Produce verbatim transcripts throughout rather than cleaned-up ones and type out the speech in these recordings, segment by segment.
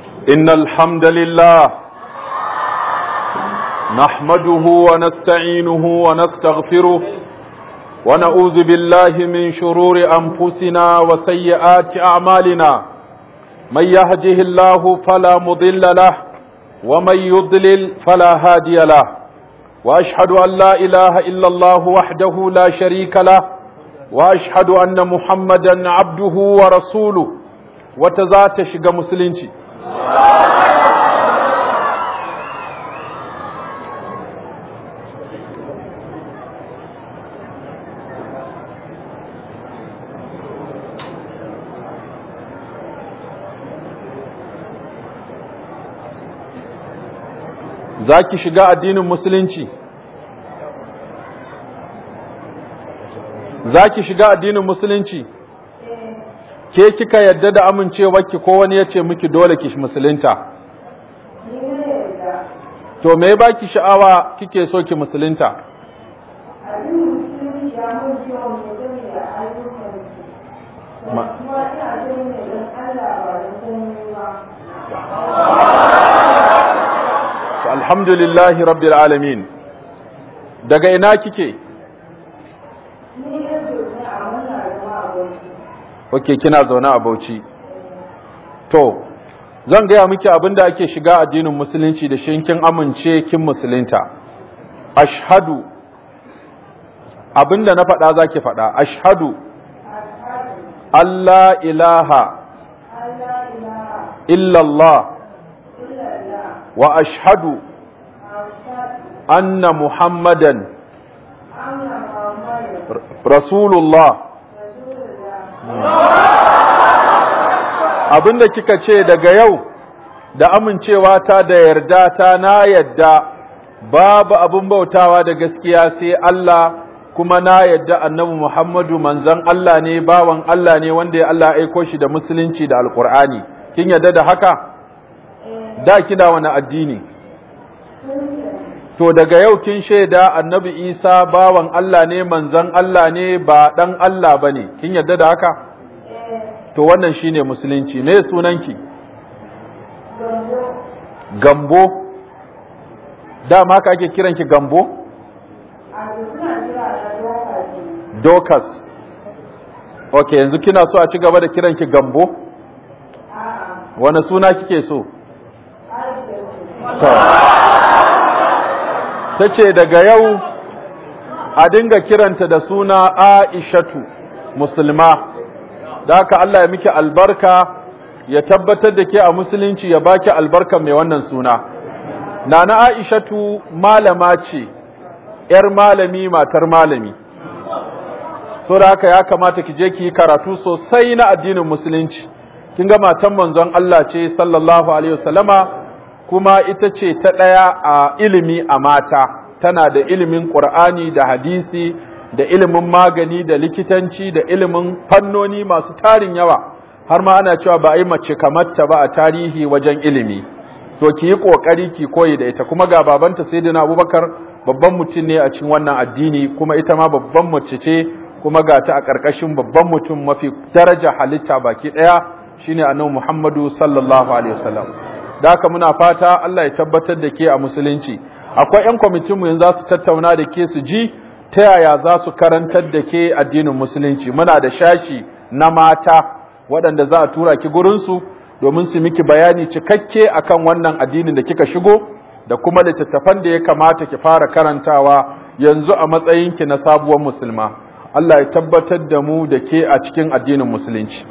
إن الحمد لله نحمده ونستعينه ونستغفره ونعوذ بالله من شرور أنفسنا وسيئات أعمالنا من يهده الله فلا مضل له ومن يضلل فلا هادي له وأشهد أن لا إله إلا الله وحده لا شريك له وأشهد أن محمدا عبده ورسوله وتزات شق مسلمتي za ki shiga addinin musulunci za ki shiga addinin musulunci ke kika yadda da amincewarki ko wani ya ce miki dole ki musulunta to me ba ki sha'awa kike so ki musulunta alhamdulillahi rabbil alamin daga ina kike ok kina zaune a Bauchi to zan gaya miki abinda ake shiga addinin musulunci da shi kin amince kin musulunta ashhadu abinda na faɗa zaki faɗa ashhadu alla ilaha illallah wa ashhadu anna muhammadan rasulullah abinda kika ce daga yau da amincewa ta da yarda ta na yadda babu abin bautawa da gaskiya sai Allah kuma na yadda annabi Muhammadu manzon Allah ne bawan Allah ne wanda ya Allah aiko shi da musulunci da alqur'ani kin yadda da haka da kina wani addini to daga yau kin shaida annabi Isa bawan Allah ne manzon Allah ne ba dan Allah bane kin yadda da haka to wannan shine musulunci me sunanki gambo dama ka ake kiranki gambo dokas okay yanzu kina so a ci gaba da kiranki gambo wani suna kike so ta ce daga yau a dinga kiranta da suna Aishatu musulma da haka Allah ya miki albarka ya tabbatar da ke a musulunci ya baki albarka mai wannan suna nana Aishatu malama ce yar malami matar malami so da haka ya kamata ki je ki yi karatu sosai na addinin musulunci kin ga matan manzon Allah ce sallallahu alaihi wasallama kuma ita ce ta ɗaya a ilimi a mata tana da ilimin ƙur'ani da hadisi da ilimin magani da likitanci da ilimin fannoni masu tarin yawa har ma ana cewa ba a yi mace kamar ta ba a tarihi wajen ilimi to ki yi ƙoƙari ki koyi da ita kuma ga babanta sayyidina Abubakar babban mutum ne a cikin wannan addini kuma ita ma babban mace ce kuma ga ta a ƙarƙashin babban mutum mafi daraja halitta baki ɗaya shine annabi Muhammadu sallallahu alaihi wasallam da haka muna fata Allah ya tabbatar da ke a musulunci akwai ƴan kwamitin mu yanzu za su tattauna da ke su ji ta yaya za su karantar da ke addinin musulunci muna da shashi na mata waɗanda za a tura ki gurin su domin su miki bayani cikakke akan wannan addinin da kika shigo da kuma littattafan da ya kamata ki fara karantawa yanzu a matsayin ki na sabuwar musulma Allah ya tabbatar da mu da ke a cikin addinin musulunci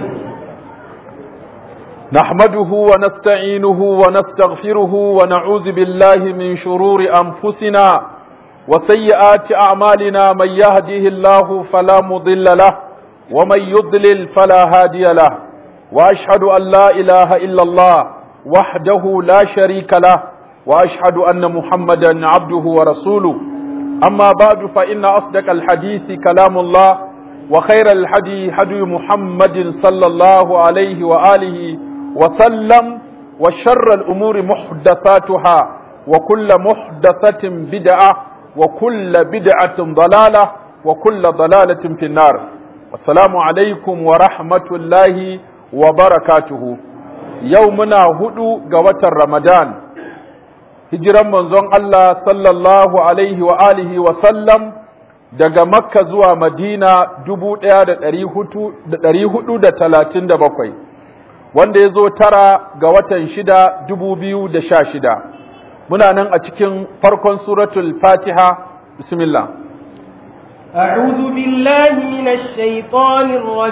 نحمده ونستعينه ونستغفره ونعوذ بالله من شرور أنفسنا وسيئات أعمالنا من يهده الله فلا مضل له ومن يضلل فلا هادي له وأشهد أن لا إله إلا الله وحده لا شريك له وأشهد أن محمدا عبده ورسوله أما بعد فإن أصدق الحديث كلام الله وخير الحدي حدي محمد صلى الله عليه وآله وسلم وشر الأمور محدثاتها وكل محدثة بدعة وكل بدعة ضلالة وكل ضلالة في النار السلام عليكم ورحمة الله وبركاته yau muna hudu ga watan Ramadan, hijiran manzon Allah sallallahu alaihi wa alihi wa sallam daga Makka zuwa Madina dubu ɗaya da ɗari hudu da talatin da bakwai, wanda ya zo tara ga watan shida dubu biyu da sha shida. Muna nan a cikin farkon suratul Fatiha, bismillah. أعوذ بالله من الشيطان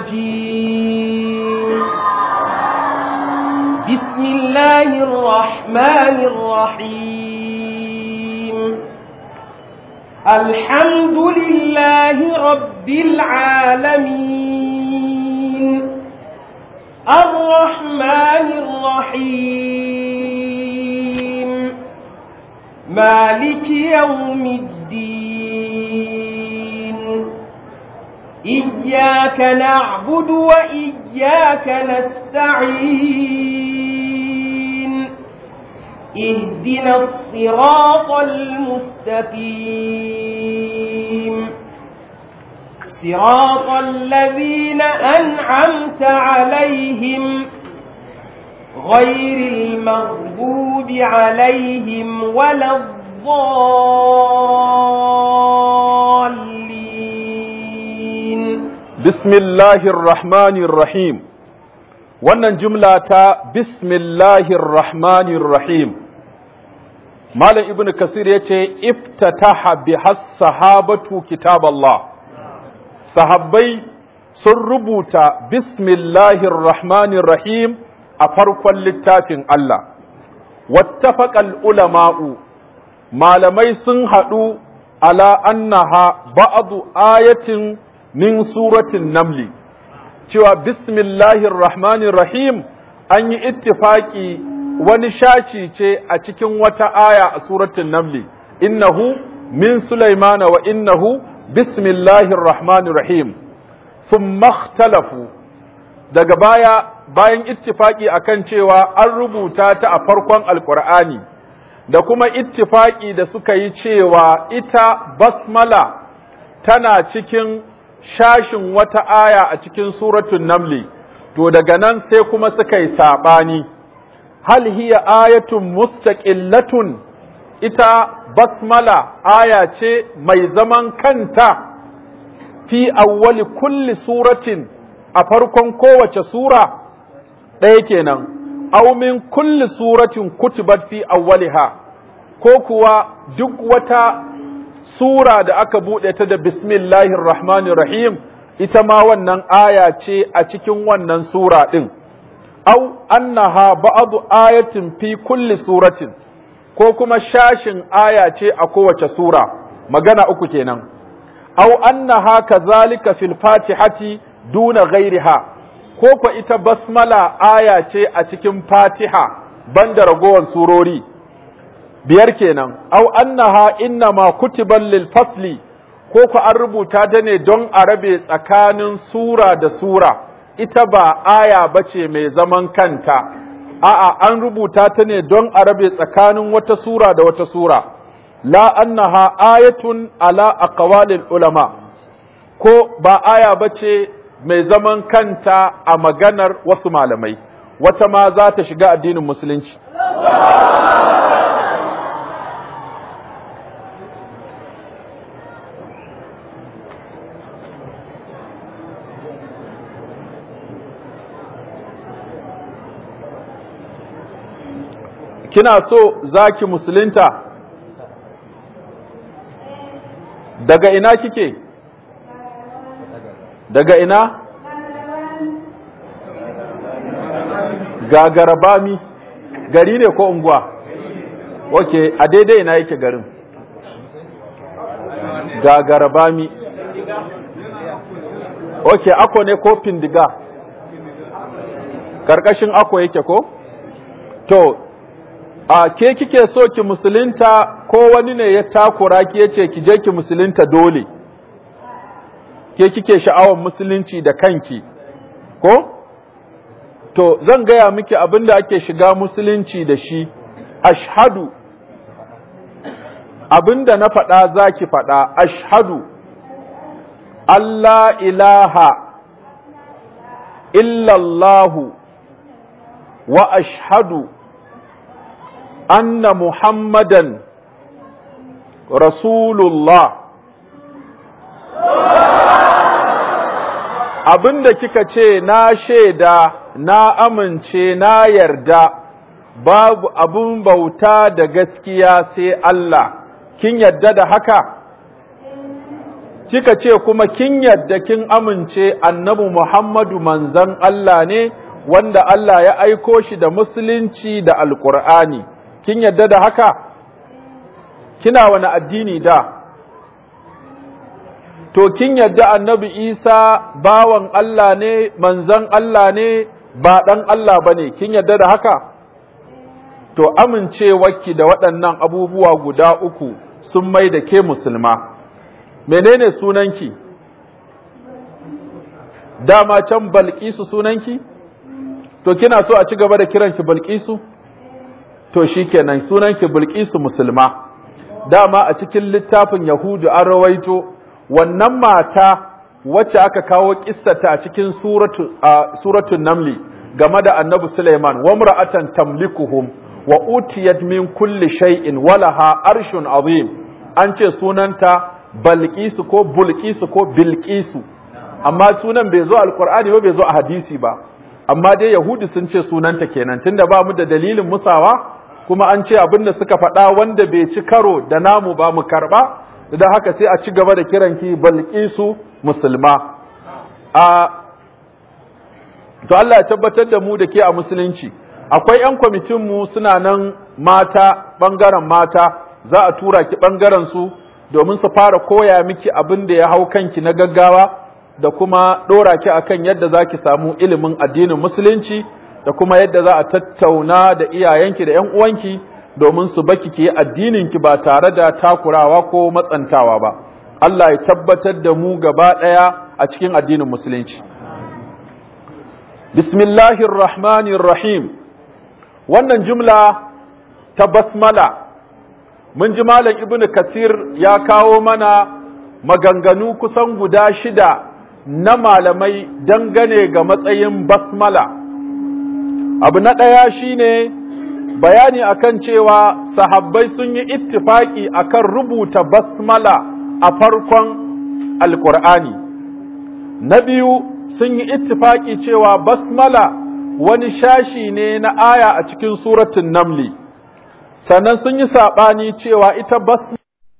الرجيم بسم الله الرحمن الرحيم الحمد لله رب العالمين الرحمن الرحيم مالك يوم الدين إياك نعبد وإياك نستعين اهدنا الصراط المستقيم صراط الذين أنعمت عليهم غير المغضوب عليهم ولا الضالين بسم الله الرحمن الرحيم. wannan jumla ta bismillahir rahmanir rahim, malam ibnu kasir yace iftataha bihas sahabatu kitaballah, sahabbai sun rubuta bismillahir rahmanir rahim a farkon littafin Allah. wattafaqal ulama'u, malamai sun haɗu ala annaha ba'du ayatin min suratin namli, cewa bismillahir rahmanir rahim an yi ittifaki wani shaci ce a cikin wata aya a suratul namli, innahu min sulaimana wa innahu bismillahir rahmanir rahim. thumma ikhtalafu, daga baya bayan ittifaki akan cewa an rubuta ta a farkon alqur'ani, da kuma ittifaki da suka yi cewa ita basmala tana cikin shashin wata aya a cikin suratul namli, to daga nan sai kuma suka yi saɓani, hal hiya ayatun mustaqillatun, ita basmala aya ce mai zaman kanta fi awwali kulli suratin, a farkon kowace sura ɗaya kenan, aw min kulli suratin kutibat fi awwaliha, ko kuwa duk wata sura da aka buɗe ta da bismillahir rahmanir rahim ita ma wannan aya ce a cikin wannan sura ɗin, au annaha ba'du ayatin fi kulli suratin, ko kuma shashin aya ce a kowace sura, magana uku kenan, au annaha kazalika fil fatihati duna ghairiha, ko ko ita basmala aya ce a cikin fatiha banda ragowar surori, biyar kenan, au annaha innama kutiban lil fasli, ko ku an rubuta ta ne don a rabe tsakanin sura da sura, ita ba aya bace mai zaman kanta, a'a an rubuta ta ne don a rabe tsakanin wata sura da wata sura, la annaha ayatun ala aqwalil ulama, ko ba aya bace mai zaman kanta a maganar wasu malamai, wata ma za ta shiga addinin musulunci. Kina so zaki musulunta? Daga ina kike? Daga ina? Gagarabami. Gari ne ko unguwa? Ok, a daidai ina yake garin? Gagarabami. Ok, ako ne ko Findiga? Karkashin ako yake ko? To, a ke kike so ki musulunta ko wani ne ya takura ki yace ki je ki musulunta dole? Ke kike sha'awar musulunci da kanki, ko? To, zan gaya miki abin da ake shiga musulunci da shi, ashhadu, abin da na faɗa za ki faɗa, ashhadu, Allah ilaha illallahu wa ashhadu anna muhammadan rasulullah. Abinda kika ce na shaida, na amince, na yarda babu abun bauta da gaskiya sai Allah, kin yarda da haka? Kika ce kuma kin yarda kin amince annabi Muhammadu manzon Allah ne wanda Allah ya aiko shi da musulunci da alkur'ani, kin yarda da haka? Kina wani addini da? To kin yarda annabi Isa bawan Allah ne, manzon Allah ne, ba ɗan Allah ba ne, kin yarda da haka? To amincewarki da waɗannan abubuwa guda uku sun mai da ke musulma. Menene sunanki? Dama can Balkisu sunanki? To kina so a ci gaba da kiranki Balkisu? To shikenan sunanki Balkisu musulma. Dama a cikin littafin Yahudu an rawaito wannan mata wacce aka kawo kissata a cikin suratu uh, suratul Namli game da Annabi Sulaiman, wa mar'atan tamlikuhum wa utiyat min kulli shay'in walaha arshun azim. An ce sunanta Balkisu ko Bulkisu ko Bilkisu, amma sunan bai zo alkur'ani ba, bai zo a hadisi ba, amma dai Yahudi sun ce sunanta kenan, tunda ba mu da dalilin musawa, kuma an ce abinda suka faɗa wanda bai ci karo da namu ba mu karɓa, da haka sai a ci gaba da kiranki Balkisu musulma. A to Allah ya tabbatar da mu da ke a musulunci. Akwai 'yan kwamitinmu suna nan mata, ɓangaren mata, za a tura ki ɓangaren su domin su fara koya miki abin da ya hau kanki na gaggawa da kuma ɗora ki akan yadda za ki samu ilimin addinin musulunci da kuma yadda za a tattauna da iyayenki da 'yan uwanki domin su baki ki yi addininki ba tare da takurawa ko matsantawa ba. Allah ya tabbatar da mu gaba ɗaya a cikin addinin musulunci. Bismillahir Rahmanir Rahim. Wannan jumla ta basmala mun ji Malam Ibn Kasir ya kawo mana maganganu kusan guda shida na malamai dangane ga matsayin basmala. Abu na ɗaya shine bayani akan cewa sahabbai sun yi ittifaki akan rubuta basmala a farkon Alƙur'ani. Na biyu sun yi ittifaki cewa basmala wani shashi ne na aya a cikin suratun Namli. Sannan sun yi saɓani cewa ita basmala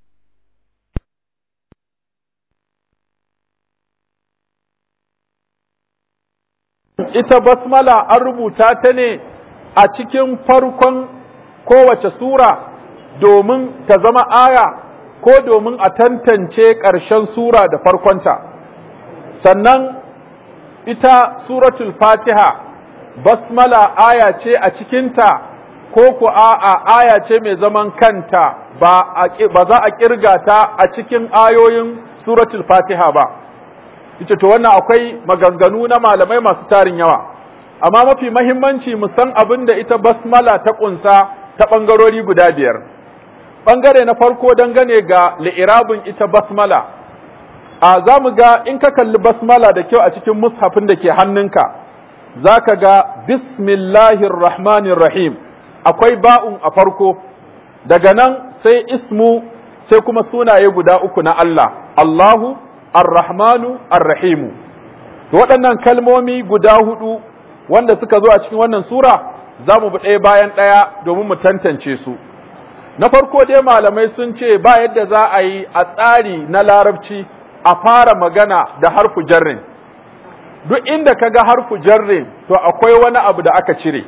ita basmala an rubuta ta ne a cikin farkon kowace sura domin ta zama aya ko domin a tantance ƙarshen sura da farkonta. Sannan ita suratul Fatiha basmala aya ce a cikinta ko ku a'a aya ce mai zaman kanta ba za a kirga ta a cikin ayoyin suratul Fatiha ba. Ita to wannan akwai maganganu na malamai masu tarin yawa, amma mafi mahimmanci mu san abin da ita basmala ta kunsa ta ɓangarori guda biyar. Ɓangare na farko dangane ga li'irabin ita basmala, a za mu ga in ka kalli basmala da kyau a cikin mushafin da ke hannunka, za ka ga bismillahir rahmanir rahim, akwai ba'un a farko, daga nan sai ismu sai kuma sunaye guda uku na Allah, Allahu, Ar-Rahmanu, Ar-Rahimu. Waɗannan kalmomi guda hudu wanda suka zo a cikin wannan sura za mu bi ɗaya bayan ɗaya domin mu tantance su. Na farko dai malamai sun ce ba yadda za a yi a tsari na larabci a fara magana da harfu jarrin. Duk inda ka ga harfu jarrin to akwai wani abu da aka cire.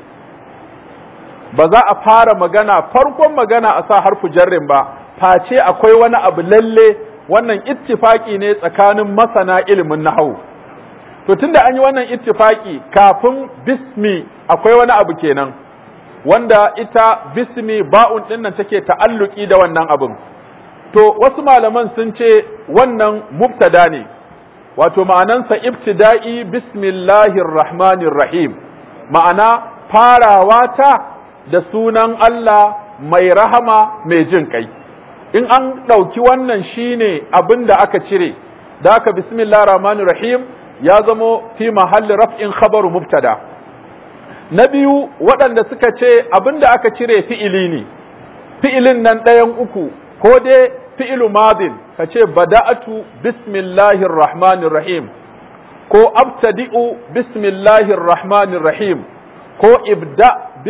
Ba za a fara magana farkon magana a sa harfu jarrin ba, face akwai wani abu lalle wannan ittifaki ne tsakanin masana ilimin nahwu. To tunda an yi wannan ittifaki kafin bismi akwai wani abu kenan wanda ita bismi ba'un din nan take ta'alluki da wannan abin. To wasu malaman sun ce wannan mubtada ne, wato ma'anansa ibtida'i bismillahir rahmanir rahim, ma'ana farawa ta da sunan Allah mai rahama mai jin kai. In an ɗauki wannan shine abin da aka cire, da aka bismillahir rahmanir rahim ya zamo fi mahalli raf'in khabaru mubtada. na biyu waɗanda suka ce abinda aka cire fi'ili ne fi'ilin nan ɗayan uku ko dai fi'ilu madin ka ce bada'atu bismillahir rahmanir rahim ko abtadi'u bismillahir rahmanir rahim ko ibda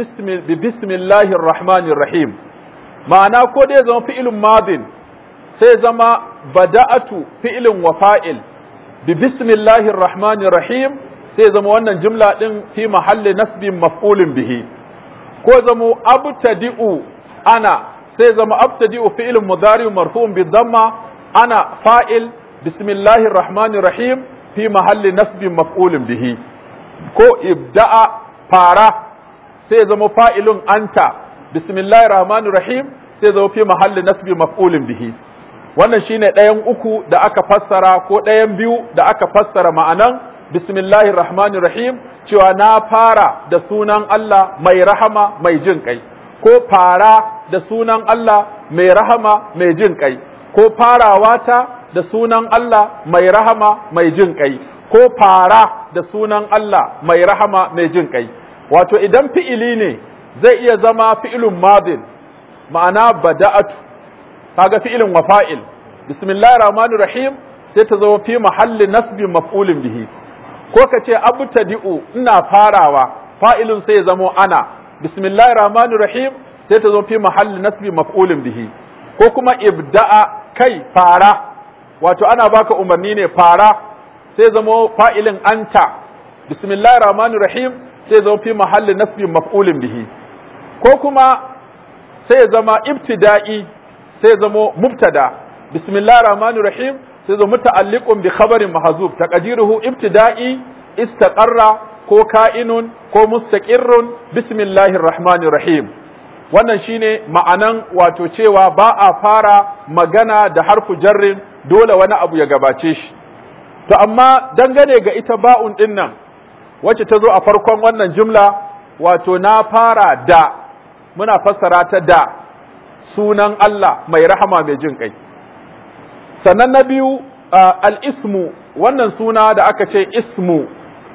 bi bismillahir rahmanir rahim ma'ana ko dai zama fi'ilun madin sai zama bada'atu fi'ilin wa fa'il bi bismillahir rahmanir rahim sai zama wannan jumla din fi mahalli nasbin maf'ulin bihi ko zama abtadi'u ana sai zama abtadi'u fi'ilun mudari marfu'un bi dhamma ana fa'il bismillahir rahmanir rahim fi mahalli nasbin maf'ulin bihi ko ibda'a fara sai zama fa'ilun anta bismillahir rahmanir rahim sai zama fi mahalli nasbin maf'ulin bihi wannan shine ɗayan uku da aka fassara ko ɗayan biyu da aka fassara ma'anan bismillahir rahmanir rahim cewa na fara da sunan Allah mai rahama mai jin kai ko fara da sunan Allah mai rahama mai jin kai ko farawa ta da sunan Allah mai rahama mai jin kai ko fara da sunan Allah mai rahama mai jin kai wato idan fi'ili ne zai iya zama fi'ilun madin ma'ana bada'atu kaga fi'ilin wa fa'il bismillahir rahmanir rahim sai ta zama fi mahalli nasbi maf'ulin bihi ko ka ce abtadi'u ina farawa fa'ilun sai ya zama ana bismillahir rahmanir rahim sai ta zama fi mahalli nasbi maf'ulin bihi ko kuma ibda'a kai fara wato ana baka umarni ne fara sai zama fa'ilin anta bismillahir rahmanir rahim sai zama fi mahalli nasbi maf'ulin bihi ko kuma sai zama ibtida'i sai zama mubtada bismillahir rahmanir rahim sai zama muta'alliqun bi khabarin mahzuf taqdiruhu ibtida'i istaqarra ko ka'inun ko mustaqirrun bismillahir rahmanir rahim wannan shine ma'anan wato cewa ba a fara magana da harfu jarrin dole wani abu ya gabace shi to amma dangane ga ita ba'un din nan wacce ta zo a farkon wannan jumla wato na fara da muna fassara ta da sunan Allah mai rahama mai jin kai sannan na biyu al-ismu wannan suna da aka ce ismu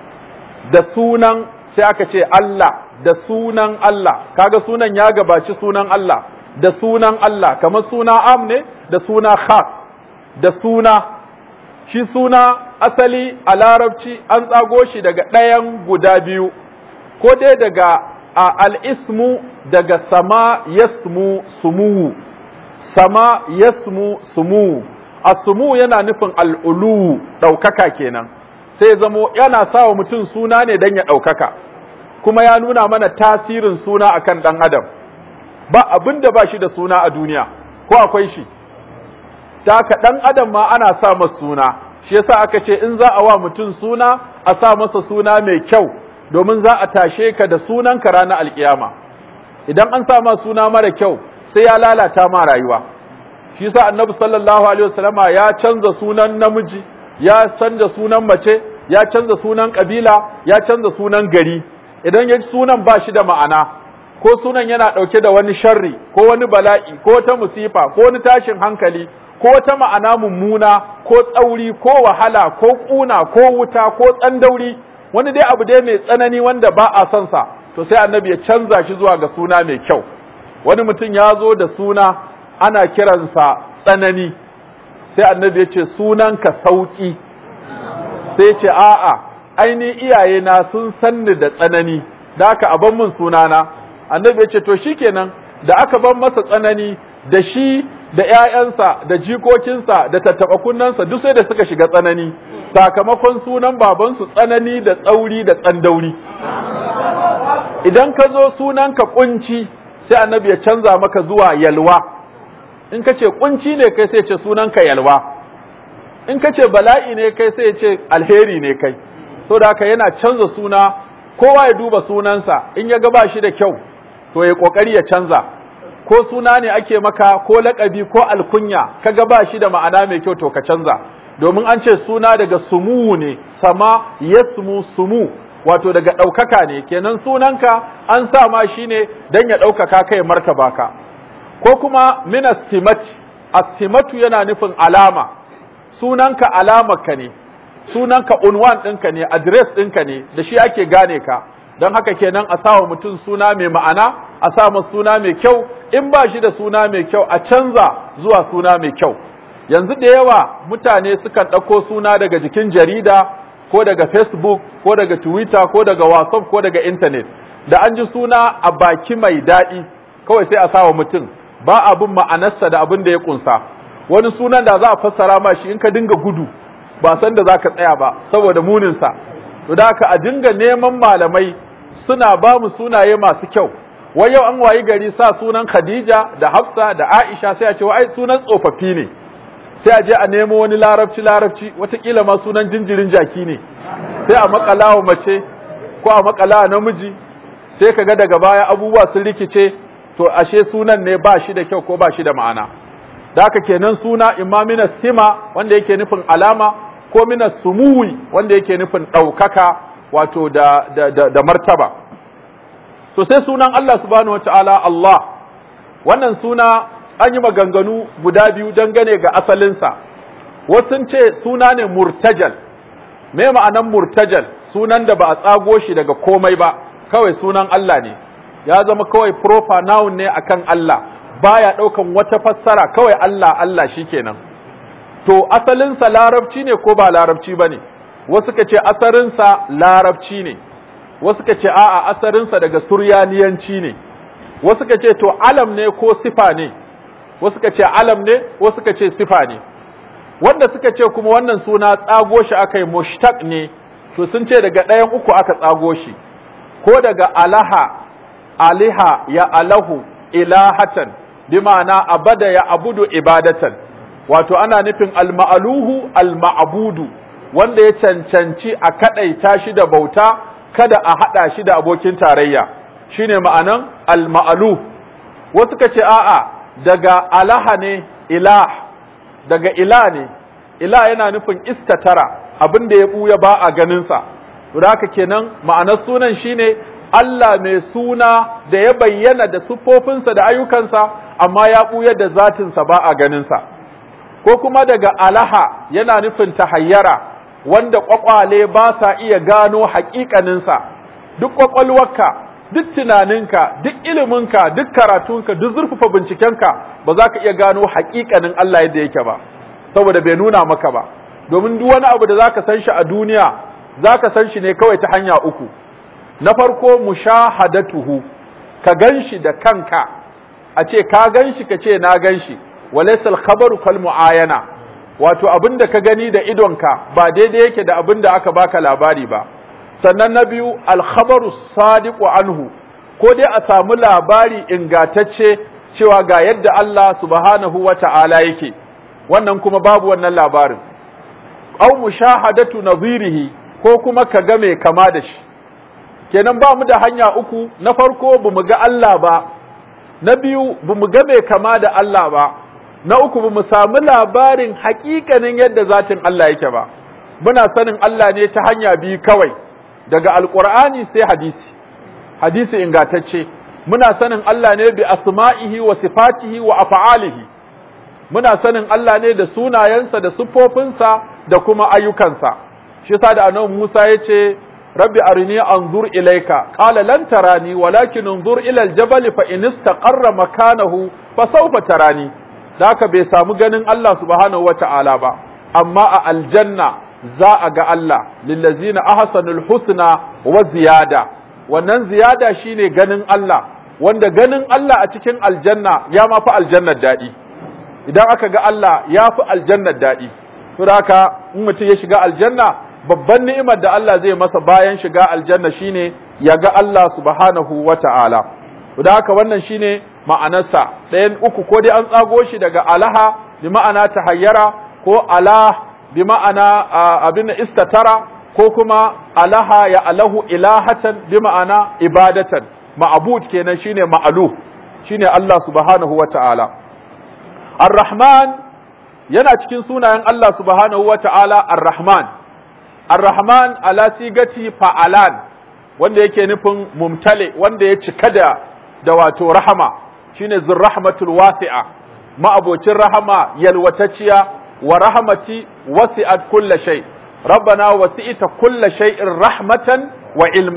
da sunan sai aka ce Allah da sunan Allah kaga sunan ya gabaci sunan Allah da sunan Allah kamar suna am ne da suna khas da suna shi suna asali a larabci an tsago shi daga ɗayan guda biyu ko dai daga al-ismu daga sama yasmu sumu sama yasmu sumu as-sumu yana nufin al-ulu ɗaukaka kenan sai zamo yana sawa mutum suna ne dan ya ɗaukaka kuma ya nuna mana tasirin suna akan ɗan adam ba abin da ba shi da suna a duniya ko akwai shi ta haka ɗan adam ma ana sa masa suna shi yasa aka ce in za a wa mutum suna a sa masa suna mai kyau domin za a tashe ka da sunanka ranar alkiyama idan an sa ma suna mara kyau sai ya lalata ma rayuwa shi yasa annabi sallallahu alaihi wasallama ya canza sunan namiji ya canza sunan mace ya canza sunan kabila ya canza sunan gari idan ya sunan ba shi da ma'ana ko sunan yana ɗauke da wani sharri ko wani bala'i ko wata musifa ko wani tashin hankali ko wata ma'ana mummuna ko tsauri ko wahala ko ƙuna ko wuta ko tsandauri wani dai abu dai mai tsanani wanda ba a son sa to sai annabi ya canza shi zuwa ga suna mai kyau wani mutum ya zo da suna ana kiransa tsanani sai annabi ya ce sunanka sauki sai ce a'a aini iyaye na sun sanni da tsanani da aka aban mun sunana annabi ya ce to shikenan da aka ban masa tsanani da shi da ƴaƴansa da jikokinsa da tattaɓa kunnansa duk sai da suka shiga tsanani sakamakon sunan babansu tsanani da tsauri da tsandauri idan ka zo sunanka kunci sai annabi ya canza maka zuwa yalwa in ka ce kunci ne kai sai ce sunanka yalwa in ka ce bala'i ne kai sai ce alheri ne kai saboda haka yana canza suna kowa ya duba sunansa in ya ga ba shi da kyau to ya kokari ya canza ko suna ne ake maka ko laƙabi ko alkunya kaga ba shi da ma'ana mai kyau to ka canza domin an ce suna daga sumu ne sama yasmu sumu wato daga ɗaukaka ne kenan sunanka an sa ma shi ne don ya ɗaukaka kai martaba ka ko kuma mina simati as-simatu yana nufin alama sunanka alamarka ne sunanka unwan ɗinka ne address ɗinka ne da shi ake gane ka don haka kenan a sawa mutum suna mai ma'ana a sa masa suna mai kyau, in ba shi da suna mai kyau a canza zuwa suna mai kyau. Yanzu da yawa mutane sukan ɗauko suna daga jikin jarida ko daga Facebook ko daga Twitter ko daga WhatsApp ko daga Internet, da an ji suna a baki mai daɗi kawai sai a sawa mutum, ba abin ma'anarsa da abin da ya ƙunsa. Wani sunan da za a fassara ma shi in ka dinga gudu ba san da za ka tsaya ba saboda muninsa. To da haka a dinga neman malamai suna ba mu sunaye masu kyau. Wai yau an wayi gari sa sunan Khadija da Hafsa da Aisha sai a ce wai sunan tsofaffi ne. Sai a je a nemo wani larabci larabci watakila ma sunan jinjirin jaki ne. Sai a makala wa mace ko a makala namiji, sai kaga daga baya abubuwa sun rikice, to ashe sunan ne ba shi da kyau ko ba shi da ma'ana. Da haka kenan suna imma mina sima wanda yake nufin alama ko mina sumuwi wanda yake nufin ɗaukaka wato da, da, da, da martaba. To sai sunan Allah subhanahu wata'ala Allah, wannan suna an yi maganganu guda biyu dangane ga asalinsa. Wasu ce suna ne murtajal. Me ma'anan murtajal? Sunan da ba a tsago shi daga komai ba, kawai sunan Allah ne, ya zama kawai proper noun ne akan Allah, baya ɗaukan wata fassara, kawai Allah Allah shikenan. To asalinsa larabci ne ko ba larabci bane? Wasu ka ce asalinsa larabci ne, wasu ka ce a'a asalinsa daga suryaniyanci ne, wasu ka ce to alam ne ko sifa ne, wasu ka ce alam ne, wasu ka ce sifa ne. Wanda suka ce kuma wannan suna tsago shi aka yi mushtaq ne, to sun ce daga ɗayan uku aka tsago shi, ko daga alaha, aliha ya alahu ilahatan, bi ma'ana abada ya abudu ibadatan, wato ana nufin alma'aluhu alma'abudu, wanda ya cancanci a kaɗaita shi da bauta, kada a haɗa shi da abokin tarayya, shine ma'anan alma'aluh. Wasu ka ce a'a daga alaha ne ilah, daga ila ne, ila yana nufin istatara, abin da ya ɓuya ba a ganinsa. To haka kenan ma'anar sunan shine Allah mai suna da ya bayyana da siffofinsa da ayyukansa, amma ya ɓuya da zatinsa ba a ganinsa. Ko kuma daga alaha yana nufin tahayyara, wanda ƙwaƙwale ba sa iya gano haƙiƙaninsa. Duk ƙwaƙwalwarka, duk tunaninka, duk iliminka, duk karatunka, duk zurfafa bincikenka ba za ka iya gano haƙiƙanin Allah yadda yake ba, saboda bai nuna maka ba. Domin duk wani abu da za ka san shi a duniya, za ka san shi ne kawai ta hanya uku. Na farko mushahadatuhu, ka gan shi da kanka, a ce ka gan shi ka ce na gan shi, walaysal khabaru kal muayana, wato abin da ka gani da idonka ba daidai yake da abin da aka baka labari ba. Sannan na biyu alkhabaru sadiqu anhu, ko dai a samu labari ingatacce cewa ga yadda Allah subhanahu wata'ala yake, wannan kuma babu wannan labarin. Aw mushahadatu nadhirihi, ko kuma ka ga mai kama da shi. Kenan ba mu da hanya uku, na farko bu mu ga Allah ba, na biyu bu mu ga mai kama da Allah ba, na uku bu mu samu labarin hakikanin yadda zatin Allah yake ba. Muna sanin Allah ne ta hanya biyu kawai, daga alqur'ani sai hadisi, hadisi ingantacce. Muna sanin Allah ne bi asma'ihi wa sifatihi wa af'alihi, muna sanin Allah ne da sunayensa da siffofinsa da kuma ayyukansa. Shi yasa da annabi Musa yace rabbi arini anzur ilayka qala lan tarani walakin anzur ila aljabal fa in istaqarra makanahu fa sawfa tarani. Da haka bai samu ganin Allah subhanahu wata'ala ba, amma a aljanna za a ga Allah, lillazina ahsanul husna wa ziyada. Wannan ziyada shine ganin Allah, wanda ganin Allah a cikin aljanna ya ma fi aljannar daɗi. Idan aka ga Allah ya fi aljannar daɗi. To da haka in mutum ya shiga aljanna, babban ni'imar da Allah zai masa bayan shiga aljanna shine ya ga Allah subhanahu wata'ala. To da haka wannan shine ma'anarsa. Ɗayan uku, ko dai an tsago shi daga alaha bi ma'ana tahayyara, ko alah bi ma'ana abin istatara, ko kuma alaha ya alahu ilahatan bi ma'ana ibadatan. Ma'bud kenan shine ma'aluh, shine Allah subhanahu wata'ala. Ar-Rahman yana cikin sunayen Allah subhanahu wata'ala Ar-Rahman. Ar-Rahman ala sigati fa'alan, wanda yake nufin mumtale, wanda ya cika da da wato rahama, shine zurrahmatul wasi'a, ma'abocin rahama yalwataciya, wa rahmati wasi'at kulla shay. Rabbana wasi'ta kulla shay'in rahmatan wa ilma.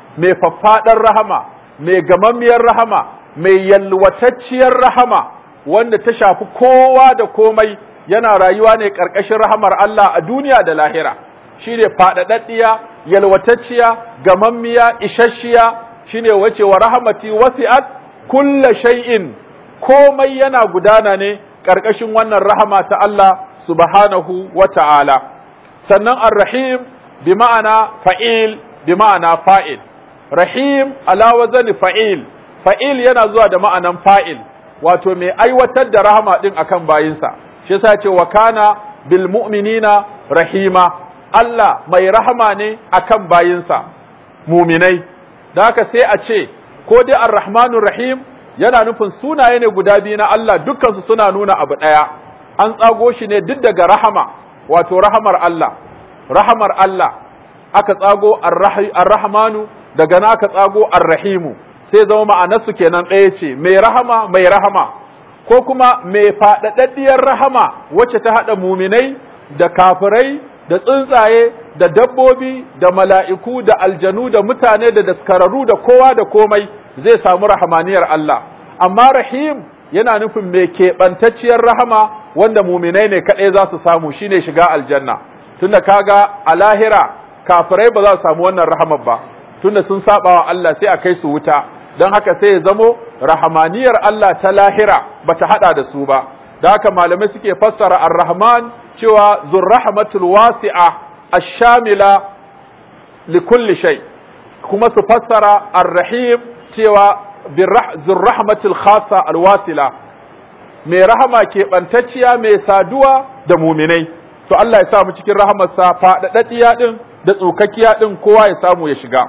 mai faffaɗar rahama, mai gamammiyar rahama, mai yalwatacciyar rahama wanda ta shafi kowa da komai, yana rayuwa ne ƙarƙashin rahamar Allah a duniya da lahira. Shine faɗaɗaɗɗiya, yalwatacciya, gamammiya, isasshiya, shine wace wa rahmati wasi'at kulla shay'in, komai yana gudana ne ƙarƙashin wannan rahama ta Allah subhanahu wa ta'ala. Sannan ar-rahim bi ma'ana fa'il bi ma'ana fa'il. Rahim ala wazani fa'il, fa'il yana zuwa da ma'anan fa'il, wato mai aiwatar da rahama din akan bayinsa. Shi yasa ce wa kana bil mu'minina rahima, Allah mai rahama ne akan bayinsa muminai. Da haka sai a ce ko dai ar-rahmanur rahim yana nufin sunaye ne guda biyu na Allah, dukkansu suna nuna abu ɗaya, an tsago shi ne duk daga rahama, wato rahamar Allah, rahamar Allah aka tsago ar-rahmanu, daga na aka tsago ar-rahimu, sai zama ma'anarsu kenan ɗaya ce, mai rahama mai rahama, ko kuma mai faɗaɗaɗɗiyar rahama wacce ta haɗa muminai da kafirai da tsuntsaye da dabbobi da mala'iku da aljanu da mutane da daskararru da kowa da komai zai samu rahamaniyar Allah. Amma rahim yana nufin mai keɓantacciyar rahama wanda muminai ne kaɗai za su samu, shine shiga aljanna. Tunda kaga a lahira kafirai ba za su samu wannan rahamar ba, tunda sun saba wa Allah sai a kai su wuta. Don haka sai ya zamo rahamaniyar Allah ta lahira bata haɗa da su ba. Da haka malamai suke fassara ar-rahman cewa zurrahmatul wasi'a ash-shamila likulli shay, kuma su fassara ar-rahim cewa zurrahmatul khassa al-wasila, mai rahama ke bantacciya mai saduwa da muminai. To Allah ya sa mu cikin rahamarsa faɗaɗɗiya din da tsokakkiya din, kowa ya samu ya shiga.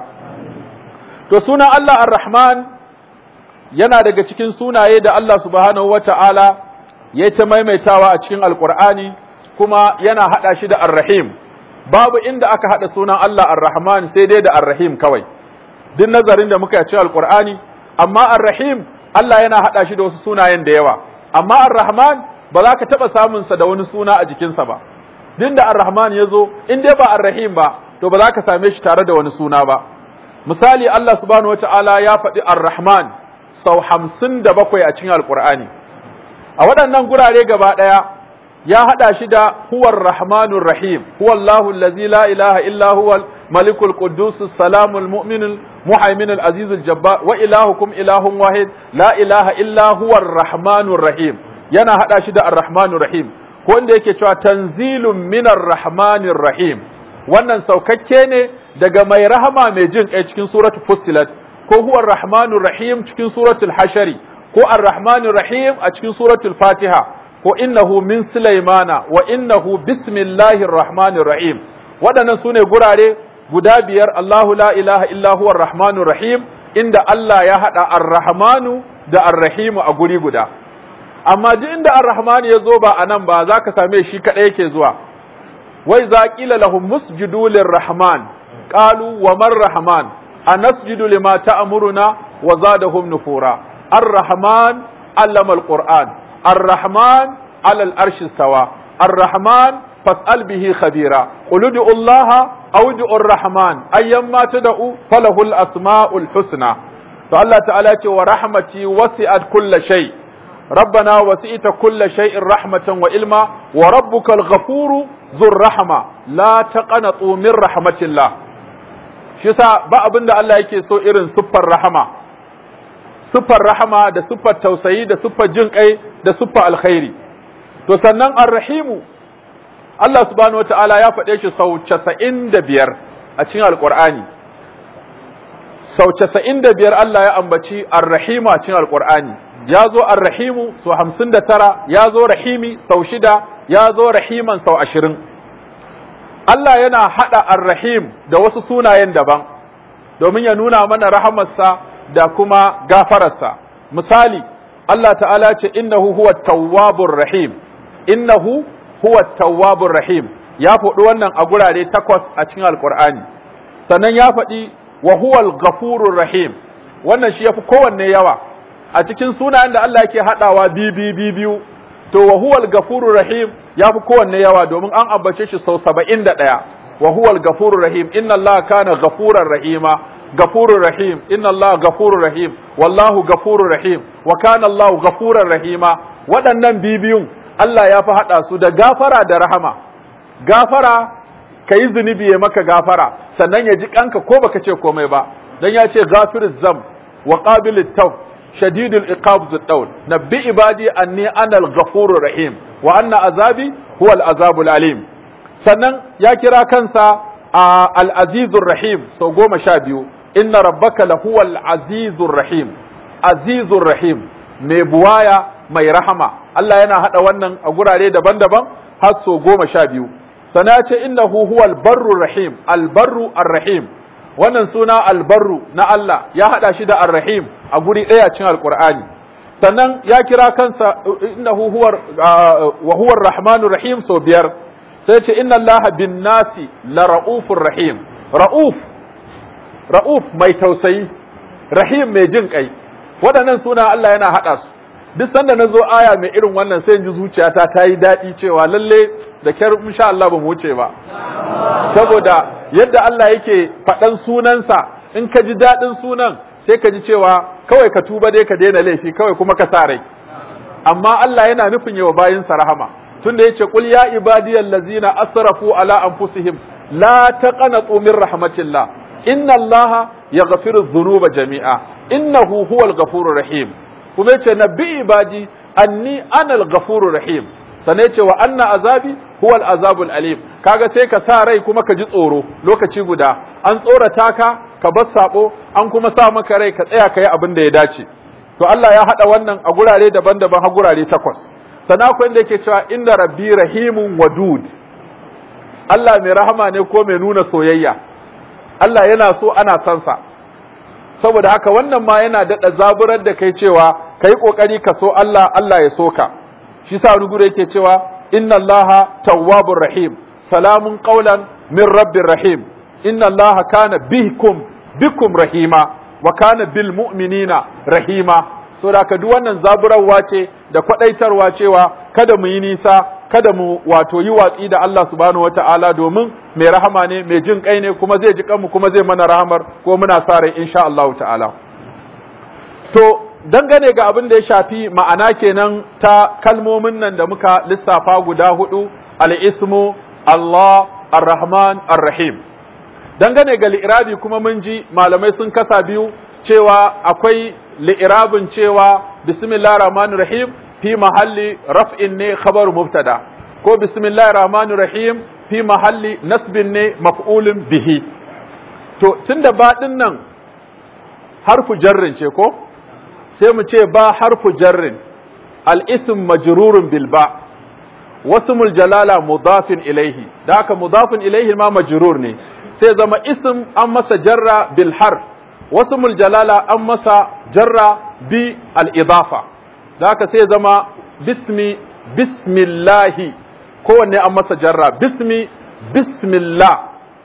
To sunan Allah ar-rahman yana daga cikin sunaye da Allah subhanahu wata'ala ya ta maimaitawa a cikin alkur'ani, kuma yana haɗa shi da ar-rahim. Babu inda aka haɗa sunan Allah ar-rahman sai dai da ar-rahim kawai, duk nazarin da muka yi cikin alkur'ani. Amma ar-rahim Allah yana haɗa shi da wasu sunayen da yawa, amma ar-rahman ba za ka taɓa samunsa da wani suna a jikinsa ba. Duk da ar-rahman ya zo, in dai ba ar-rahim ba, to ba za ka same shi tare da wani suna ba. Misali, Allah subhanahu wata'ala ya faɗi ar-rahman sau hamsin da bakwai a cikin alkur'ani. A waɗannan gurare gaba ɗaya ya haɗa shi da huwar rahmanur rahim, huwa Allahu allazi la ilaha illa huwal malikul quddus salamul mu'minul muhaiminul azizul jabbar wa ilahukum ilahun wahid la ilaha illa huwar rahmanur rahim. Yana haɗa shi da ar-rahmanur rahim, ko inda yake cewa tanzilun minar rahmanir rahim, wannan saukakke ne daga mai rahama mai jin kai cikin suratul fussilat, ko huwar rahmanur rahim cikin suratul hashari, ko ar-rahmanir rahim a cikin suratul fatiha, ko innahu min sulaimana wa innahu bismillahir rahmanir rahim. Waɗannan sune gurare guda biyar, Allahu la ilaha illa huwar rahmanir rahim, inda Allah ya hada ar-rahmanu da ar-rahim a guri guda. Amma duk inda ar-rahman ya zo ba anan ba, zaka same shi kadai yake zuwa. Wai za qila lahum musjudu lir-rahman qalu wa man rahman anasjudu lima ta'muruna wa zadahum nufura. Ar-rahman allama al-Qur'an, ar-rahman ala al-arshi istawa, ar-rahman fas'al bihi khabira, qul ud'u Allah aw ud'u ar-rahman ayyamma tad'u falahu al-asma'ul husna. To Allah ta'ala ce wa rahmati wasi'at kulla shay, rabbana wasi'ta kulla shay'in rahmatan wa ilma wa rabbukal ghafuru zur rahma la taqnatu min rahmatillah. Shi yasa ba abinda Allah yake so irin siffar rahama, siffar rahama da siffar tausayi da siffar jin kai da siffar alkhairi. To sannan ar-rahimu Allah subhanahu wata'ala ya faɗe shi sau casa'in da biyar a cikin alƙur'ani. Sau casa'in da biyar Allah ya ambaci ar-rahimu a cikin alƙur'ani. Ya zo ar-rahimu sau hamsin da tara, ya zo rahimi sau shida, ya zo rahiman sau ashirin. Allah yana haɗa ar-rahim da wasu sunayen daban domin ya nuna mana rahamarsa da kuma gafararsa. Misali, Allah ta'ala ce innahu huwa tawwabur rahim, innahu huwa tawwabur rahim, ya faɗi wannan a gurare takwas a cikin alkur'ani. Sannan ya faɗi wa huwal ghafurur rahim, wannan shi yafi kowanne yawa a cikin sunayen da Allah yake haɗawa bi bi bi biyu. To wa huwal ghafurur rahim yafi kowanne yawa domin an ambace shi sau saba'in da ɗaya. Wa huwal ghafurur rahim, inna Allah kana ghafurar rahima. gafurur rahim inna Allah gafurur rahim wallahu gafurur rahim wa kana Allah gafurar rahima waɗannan bibiyun Allah ya fi haɗa su da gafara da rahama gafara kayi zunubi ya maka gafara sannan ya ji kanka ko baka ce komai ba dan ya ce ghafiruz zam wa qabilut tawb shadidul iqab zud nabbi ibadi anni ana al-ghafurur rahim wa anna azabi huwa al-azabul alim sannan ya kira kansa al-azizur rahim sau goma sha biyu inna rabbaka lahuwal azizur rahim azizur rahim mai buwaya mai rahama Allah yana hada wannan a gurare daban-daban har sau goma sha biyu sannan ya ce innahu huwal barrur rahim al-barru ar-rahim wannan suna albarru na Allah ya hada shi da arrahim a guri ɗaya cikin alqur'ani sannan ya kira kansa innahu huwa wa huwa arrahmanur rahim sau biyar sai ce inna allaha bin nasi la raufur rahim rauf rauf mai tausayi rahim mai jin kai waɗannan suna Allah yana hada su duk sanda nazo aya mai irin wannan sai in ji zuciyata ta yi daɗi cewa lalle da kyar insha Allah ba mu wuce ba saboda yadda Allah yake faɗan sunansa in ka ji daɗin sunan sai ka ji cewa kawai ka tuba dai ka daina laifi kawai kuma ka sa rai amma Allah yana nufin yawa bayinsa rahama tunda yace qul ya ibadiyal ladzina asrafu ala anfusihim la taqnatu min rahmatillah inna Allaha yaghfiru dhunuba jami'a innahu huwal ghafurur rahim kuma yace nabbi ibadi anni anal ghafurur rahim sanai ce wa anna azabi huwa al-azabul alim kaga sai ka sa rai kuma ka ji tsoro lokaci guda an tsorata ka ka bar sabo an kuma sa maka rai ka tsaya kai abin da ya dace to Allah ya hada wannan a gurare daban-daban har gurare takwas sana akwai inda yake cewa inna rabbi rahimun wadud Allah mai rahama ne ko mai nuna soyayya Allah yana so ana son sa saboda haka wannan ma yana dada zaburar da kai cewa kai kokari ka so Allah Allah ya so ka shi sa wani gure yake cewa inna allaha tawwabur rahim salamun qawlan min rabbir rahim inna allaha kana bikum bikum rahima wa kana bil mu'minina rahima so da ka duk wannan zaburarwa ce da kwadaitarwa cewa kada mu yi nisa kada mu wato yi watsi da Allah subhanahu wataala domin mai rahama ne mai jin kai ne kuma zai ji kanmu kuma zai mana rahamar ko muna sa rai insha Allah ta'ala to dangane ga abin da ya shafi ma'ana kenan ta kalmomin nan da muka lissafa guda hudu al-ismu Allah ar-Rahman ar-Rahim dangane ga li'irabi kuma mun ji malamai sun kasa biyu cewa akwai li'irabin cewa bismillahir rahmanir rahim fi mahalli raf'in ne khabar mubtada ko bismillahir rahmanir rahim fi mahalli nasbin ne maf'ulun bihi to tunda ba din nan harfu jarrin ce ko sai mu ce ba harfu jarrin al-ism majrurun bil ba wasmul jalala mudafin ilaihi da haka mudafin ilaihi ma majrur ne sai zama ism an masa jarra bil harf wasmul jalala an masa jarra bi al-idafa da haka sai zama bismi bismillahi kowanne an masa jarra bismi bismillah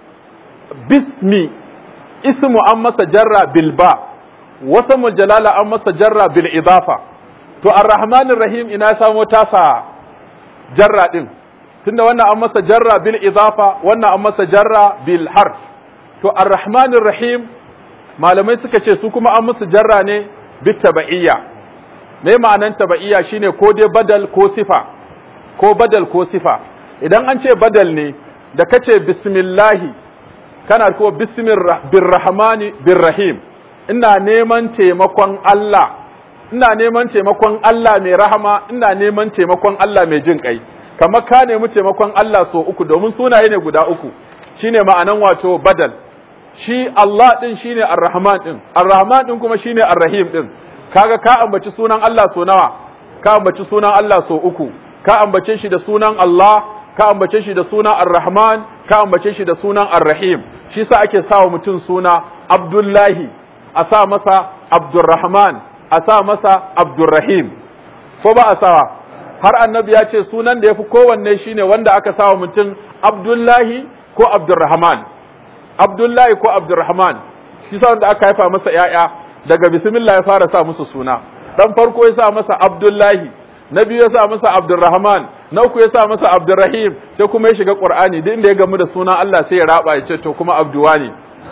bismi ismu an masa jarra bil ba wasamul jalala an masa jarra bil idafa to ar-rahmanir rahim ina samo tasa jarra din tunda wannan an masa jarra bil idafa wannan an masa jarra bil harf to ar-rahmanir rahim malamai suka ce su kuma an musu jarra ne bit tabaiyya me ma'anan tabaiyya shine ko dai badal ko sifa ko badal ko sifa idan an ce badal ne da kace bismillahi kana ko bismir birrahmani birrahim ina neman taimakon Allah ina neman taimakon Allah mai rahama ina neman taimakon Allah mai jin kai kamar ka nemi taimakon Allah so uku domin sunaye ne guda uku shine ma'anan wato badal shi Allah din shine ar-rahman din ar-rahman din kuma shine ar-rahim din kaga ka ambaci sunan Allah so nawa ka ambaci sunan Allah so uku ka ambace shi da sunan Allah ka ambace shi da sunan ar-rahman ka ambace shi da sunan ar-rahim shi sa ake sawa mutum suna Abdullahi a sa masa Abdurrahman a sa masa Abdurrahim ko ba a sawa har annabi ya ce sunan da yafi kowanne shine wanda aka sawa mutum Abdullahi ko Abdurrahman Abdullahi ko Abdurrahman shi sa wanda aka haifa masa yaya daga bismillah ya fara sa musu suna dan farko ya sa masa Abdullahi na biyu ya sa masa Abdurrahman na uku ya sa masa Abdurrahim sai kuma ya shiga Qur'ani duk inda ya gamu da sunan Allah sai ya raba ya ce to kuma Abduwani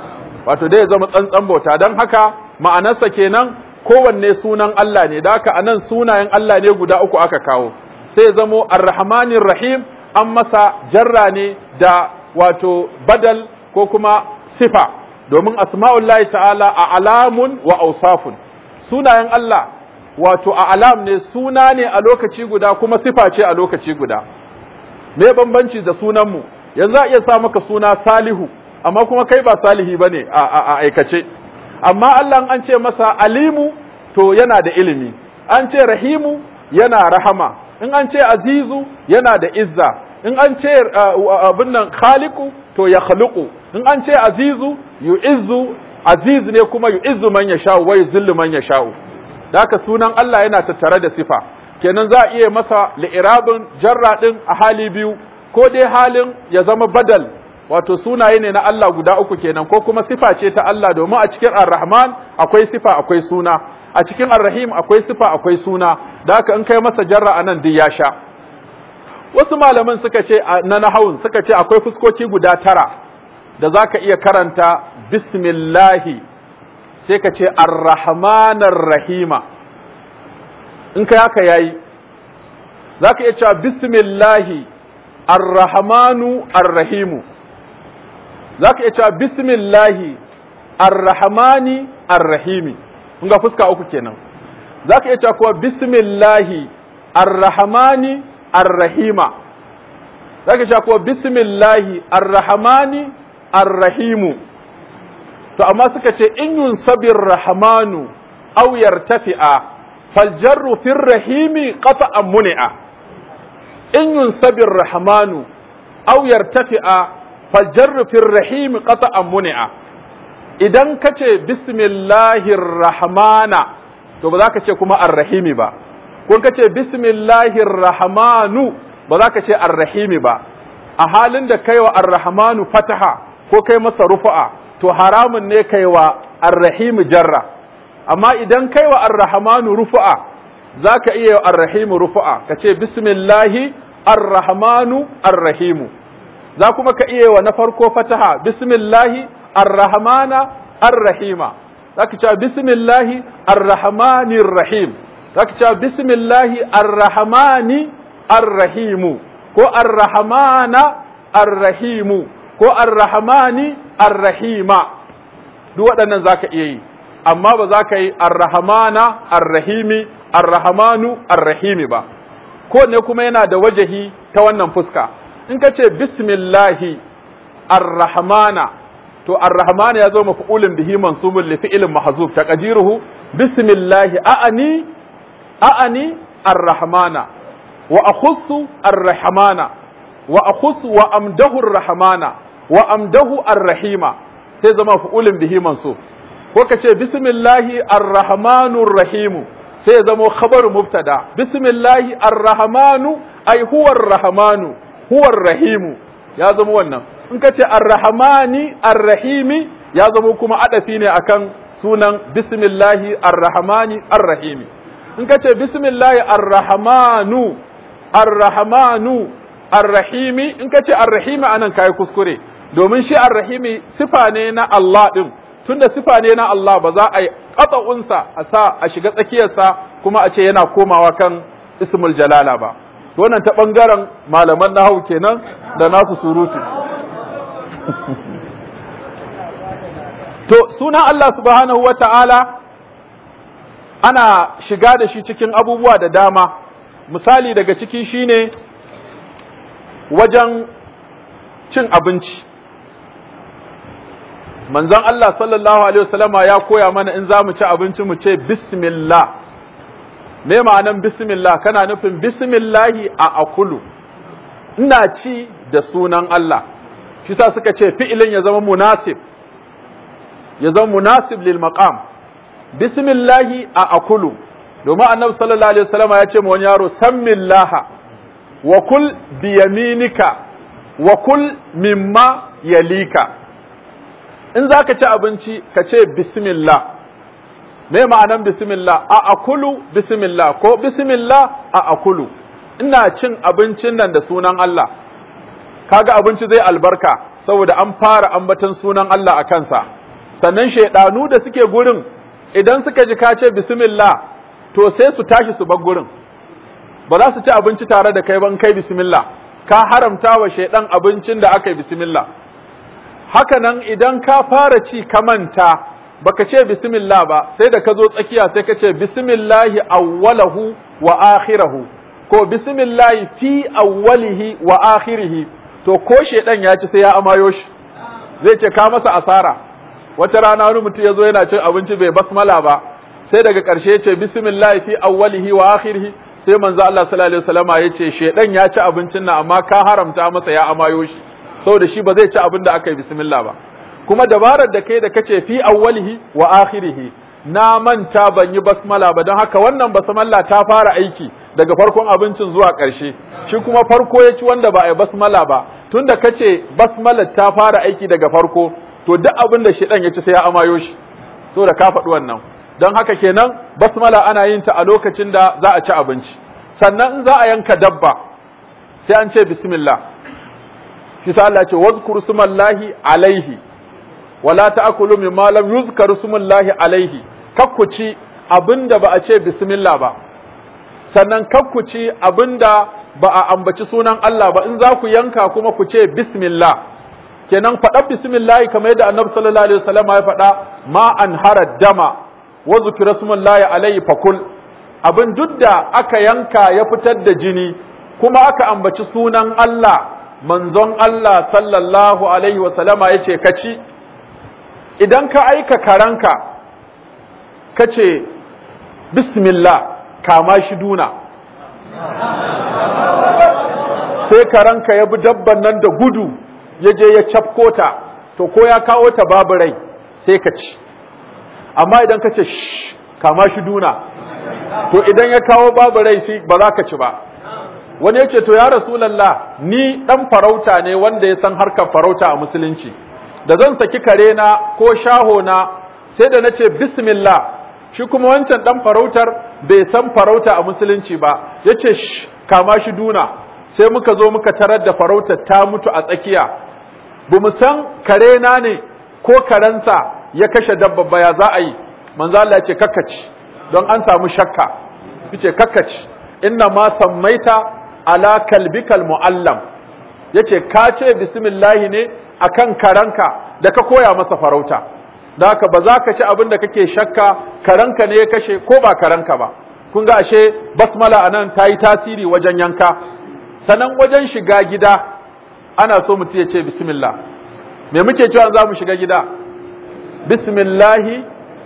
wato dai ya zama tsantsan bauta don haka ma'anarsa kenan kowanne sunan Allah ne da haka anan sunayen Allah ne guda uku aka kawo sai zamo ar-rahmanir rahim an masa jarra ne da wato badal ko kuma sifa domin asma'ullahi ta'ala a alamun wa ausafun sunayen Allah wato a alam ne suna ne a lokaci guda kuma sifa ce a lokaci guda me bambanci da sunanmu yanzu a iya sa maka suna salihu amma kuma kai ba salihi bane a aikace amma Allah an ce masa alimu to yana da ilimi an ce rahimu yana rahama in an ce azizu yana da izza in an ce abin nan khaliqu to ya khaliqu in an ce azizu yu'izzu aziz ne kuma yu'izzu man yasha'u wa yuzillu man yasha'u da haka sunan Allah yana tattare da sifa kenan za a iya masa li'irabin jarra din a hali biyu ko dai halin ya zama badal wato sunaye ne na Allah guda uku kenan ko kuma sifa ce ta Allah domin a cikin Ar-Rahman akwai sifa akwai suna a cikin Ar-Rahim akwai sifa akwai suna da haka in kai masa jarra anan duk ya sha wasu malaman suka ce na nahawun suka ce akwai fuskoki guda tara da zaka iya karanta bismillahi sai ka ce Ar-Rahmanir Rahima in kai haka yayi zaka iya cewa bismillahi Ar-Rahmanu Ar-Rahimu zaka iya cewa bismillahi Ar-Rahmani Ar-Rahimi kun ga fuska uku kenan zaka iya cewa kuwa bismillahi Ar-Rahmani Ar-Rahima zaka iya cewa kuwa bismillahi Ar-Rahmani Ar-Rahimu to amma suka ce in yunsabir rahmanu aw yartafi'a faljarru fir rahimi qata'an muni'a in yunsabir rahmanu aw yartafi'a faljarru fir rahimi qata'an muni'a idan kace bismillahir rahmana to ba za ka ce kuma ar-rahimi ba ko kace bismillahir rahmanu ba za ka ce ar-rahimi ba a halin da kaiwa ar-rahmanu fataha ko kai masa rufa'a to haramun ne kaiwa ar-rahimi jarra amma idan kaiwa ar-rahmanu rufa'a zaka iya ar-rahimu rufa'a kace bismillahi ar-rahmanu ar-rahimu za kuma ka iya wa na farko fataha bismillahi ar-rahmana ar-rahima zaka ce bismillahi ar-rahmanir rahim zaka ce bismillahi ar-rahmani ar-rahimu ko ar-rahmana ar-rahimu ko ar-rahmani ar-rahima duk waɗannan zaka iya yi amma ba za ka yi ar-rahmana ar-rahimi ar-rahmanu ar-rahimi ba ko ne kuma yana da wajahi ta wannan fuska in ka ce bismillahi ar-rahmana to ar-rahmana ya zo maf'ulun bihi mansubun li fi'lin mahzuf taqdiruhu bismillahi a'ani a'ani ar-rahmana wa akhussu ar-rahmana wa akhussu wa amdahu ar-rahmana wa amdahu ar-rahima sai zama fa'ulun bihi mansub ko kace bismillahi ar-rahmanur rahim sai zama khabaru mubtada bismillahi ar-rahmanu ay huwa ar-rahmanu huwa ar-rahim ya zama wannan in kace ar-rahmani ar-rahimi ya zama kuma adafi ne akan sunan bismillahi ar-rahmani ar-rahim in kace bismillahi ar-rahmanu ar-rahmanu ar-rahimi in kace ar-rahimi anan kai kuskure domin shi ar-rahimi sifa ne na Allah din tunda sifa ne na Allah ba za a yi qata'unsa a sa a shiga tsakiyarsa kuma a ce yana komawa kan ismul jalala ba wannan ta bangaren malaman nahwu kenan da nasu surutu to sunan Allah subhanahu wata'ala ana shiga da shi cikin abubuwa da dama misali daga ciki shine wajen cin abinci manzon Allah sallallahu alaihi wasallama ya koya mana in za mu ci abinci mu ce bismillah me ma'anan bismillah kana nufin bismillahi a akulu ina ci da sunan Allah shi sa suka ce fi'ilin ya zama munasib ya zama munasib lil maqam bismillahi a akulu domin annabi sallallahu alaihi wasallama ya ce ma wani yaro sammillaha wa kul biyaminika wa kul mimma yalika in za ka ci abinci ka ce bismillah me ma'anan bismillah a akulu bismillah ko bismillah a akulu ina cin abincin nan da sunan Allah kaga abinci zai albarka saboda an fara ambaton sunan Allah a kansa sannan shaidanu da suke gurin idan suka ji ka ce bismillah to sai su tashi su bar gurin, ba za su ci abinci tare da kai ba in kai bismillah, ka haramta wa shaidan abincin da aka yi bismillah. Haka nan idan ka fara ci ka manta baka ce bismillah ba, sai da ka zo tsakiya sai ka ce bismillahi awwalahu wa akhirahu ko bismillahi fi awwalihi wa akhirihi, to ko shedan ya ci sai ya amayo shi, zai ce ka masa asara. Wata rana wani mutum ya zo yana cin abinci bai basmala ba, sai daga ƙarshe ya ce bismillahi fi awwalihi wa akhirihi, sai manzo Allah sallallahu alaihi wasallama ya ce shedan ya ci abincin nan amma ka haramta masa ya amayo shi, saboda shi ba zai ci abin da aka yi bismillah ba. Kuma dabarar da kai da kace fi awwalihi wa akhirihi, na manta ban yi basmala ba, don haka wannan basmala ta fara aiki daga farkon abincin zuwa ƙarshe, shi kuma farko ya ci wanda ba a yi basmala ba, tunda kace basmala ta fara aiki daga farko, to duk abin da shedan ya ci sai ya amayo shi, to da ka faɗi wannan. Don haka kenan basmala ana yin ta a lokacin da za a ci abinci. Sannan in za a yanka dabba sai an ce bismillah. Kisa Allah ya ce wazkuru smallahi alaihi wala ta'kulu mimma lam yuzkar smullahi alaihi, kakkuci abinda ba a ce bismillah ba, sannan kakkuci abinda ba a ambaci sunan Allah ba, in za ku yanka kuma ku ce bismillah. Kenan faɗa bismillah kamar yadda Annabi sallallahu alaihi wasallam ya faɗa, ma an harad dama wa zikra smullahi alaihi fakul, abin duk da aka yanka ya fitar da jini kuma aka ambaci sunan Allah, manzon Allah sallallahu alaihi wasallama yace kaci. Idan ka aika karanka ka ce bismillah kama shi duna, sai karanka ya bi dabban nan da gudu ya je ya cafko ta, to ko ya kawo ta babu rai sai ka ci. Amma idan ka ce shh kama shi duna, to idan ya kawo babu rai shi ba za ka ci ba. Wani ya ce to ya Rasulallah, ni dan farauta ne wanda ya san harkar farauta a musulunci, da zan saki kare na ko shaho na sai da nace bismillah, shi kuma wancan dan farautar bai san farauta a musulunci ba, yace sh kama shi duna, sai muka zo muka tarar da farautar ta mutu a tsakiya, bamu san kare na ne ko karensa ya kashe dabba ba, ya za a yi? Manzo Allah yace kakkaci, don an samu shakka, yace kakkaci, inna ma sammaita ala kalbikal muallam, yace ka ce bismillah ne akan karanka da ka koya masa farauta, da haka ba za ka ci abin da kake shakka karanka ne ya kashe ko ba karanka ba. Kun ga ashe basmala anan ta yi tasiri wajen yanka. Sanan wajen shiga gida ana so mutum ya ce bismillah. Me muke cewa za mu shiga gida? Bismillahi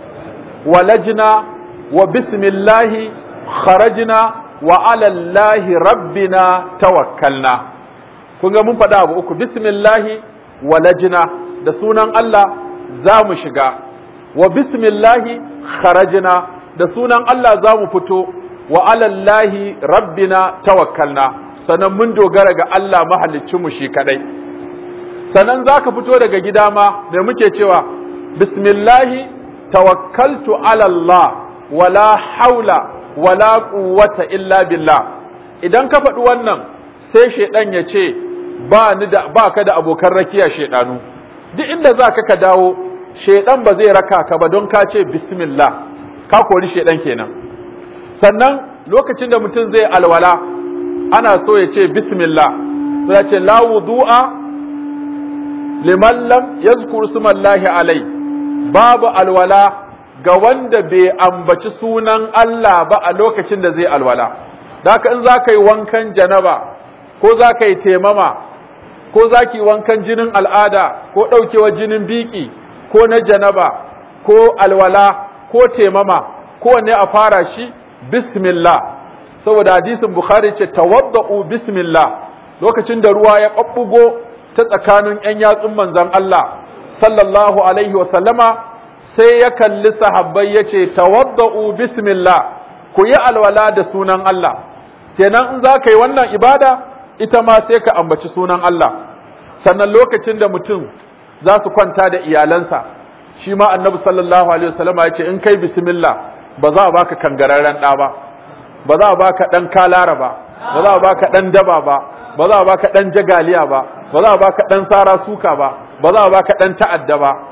walajna wa bismillahi kharajna wa ala Allahi rabbina tawakkalna. Kun ga mun faɗa abu uku, bismillahi walajina, da sunan Allah za mu shiga, wa bismillahi kharajina, da sunan Allah za mu fito, wa alallahi rabbina tawakkalna, sannan mun dogara ga Allah mahaliccinmu shi kadai. Sannan za ka fito daga gida ma da muke cewa bismillahi tawakkaltu ala Allah wala haula wala quwwata illa billah. Idan ka faɗi wannan sai shedan ya ce ba ni da ba ka da abokan rakiya shedanu, duk inda za ka ka dawo shedan ba zai raka ka ba don ka ce bismillah, ka kori shedan kenan. Sannan lokacin da mutum zai alwala ana so ya ce bismillah, sai ya ce la wudu'a liman lam yazkur smallahi alai, babu alwala ga wanda bai ambaci sunan Allah ba a lokacin da zai alwala. Da haka in za ka yi wankan janaba ko za ka yi temama ko za ki wankan jinin al'ada ko ɗaukewa jinin biki ko na janaba ko alwala ko temama, kowanne a fara shi bismillah, saboda hadisin Bukhari ce tawadda'u bismillah. Lokacin da ruwa ya ɓaɓɓugo ta tsakanin ‘yan yatsun manzon Allah sallallahu alaihi wa sallama, sai ya kalli sahabbai ya ce tawadda'u bismillah, ku yi alwala da sunan Allah. Kenan in za ka yi wannan ibada ita ma sai ka ambaci sunan Allah. Sannan lokacin da mutum za su kwanta da iyalansa, shi ma annabi sallallahu alaihi wasallam ya ce in kai bismillah ba za a baka kangararren ɗa ba, ba za a baka ɗan kalara ba, ba za a baka ɗan daba ba, ba za a baka ɗan jagaliya ba, ba za a baka ɗan sara suka ba, ba za a baka ɗan ta'adda ba.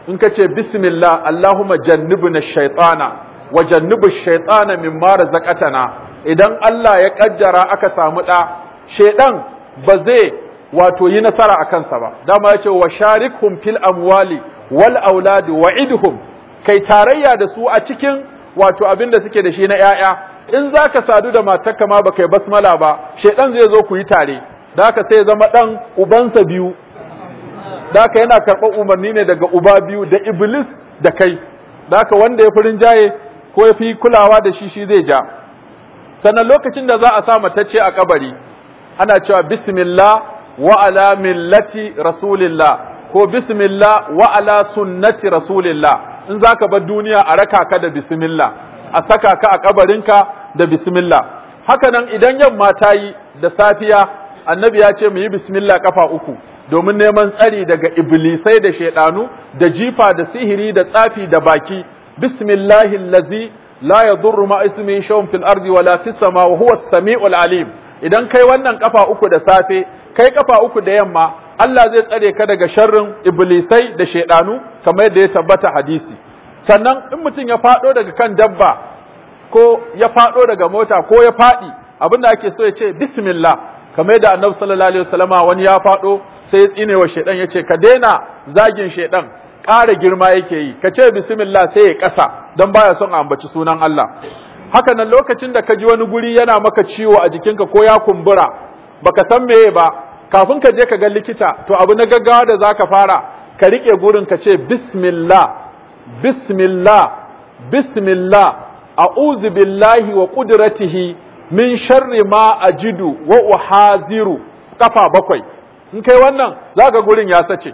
in ka ce bismillah Allahumma jannibna shaytana wa jannibu shaytana mimma razaqtana, idan Allah ya kaddara aka samu da shedan ba zai wato yi nasara a kansa ba. Dama yace wa sharikhum fil amwali wal auladi wa'idhum, kai tarayya da su a cikin wato abin da suke da shi na ‘ya'ya, in za ka sadu da matarka ma ba kai basmala ba, shaidan zai zo ku yi tare, da haka sai zama ɗan ubansa biyu, da haka yana karɓar umarni ne daga uba biyu da Iblis da kai, da haka wanda ya fi rinjaye ko ya fi kulawa da shi shi zai ja. Sannan lokacin da za a sa matacce a kabari, ana cewa bismillah wa ala millati rasulillah ko bismillah wa ala sunnati rasulillah. In za ka bar duniya a raka ka da bismillah, a saka ka a kabarinka da bismillah. Haka nan idan yamma ta yi da safiya, annabi ya ce mu yi bismillah kafa uku domin neman tsari daga iblisai da shaidanu da jifa da sihiri da tsafi da baki. Bismillahi allazi la yadurru ma ismihi shay'un fil ardi wala fis sama wa huwa as-sami'ul alim. Idan kai wannan kafa uku da safe, kai kafa uku da yamma, Allah zai tsare ka daga sharrin iblisai da shaidanu kamar yadda ya tabbata hadisi. Sannan in mutum ya fado daga kan dabba ko ya fado daga mota ko ya fadi, abinda ake so ya ce bismillah, kamar yadda Annabi sallallahu alaihi wasallama wani ya fado sai ya tsine wa shaidan yace ka daina zagin shaidan, ƙara girma yake yi, ka ce bismillah sai ya kasa dan baya son a ambaci sunan Allah. Haka nan lokacin da ka ji wani guri yana maka ciwo a jikinka ko ya kumbura baka san meye ba, kafin ka je ka ga likita, to abu na gaggawa da zaka fara ka rike gurin ka ce bismillah bismillah bismillah a'udhu billahi wa qudratihi min sharri ma ajidu wa uhaziru, kafa bakwai. In kai wannan zaka gurin ya sace.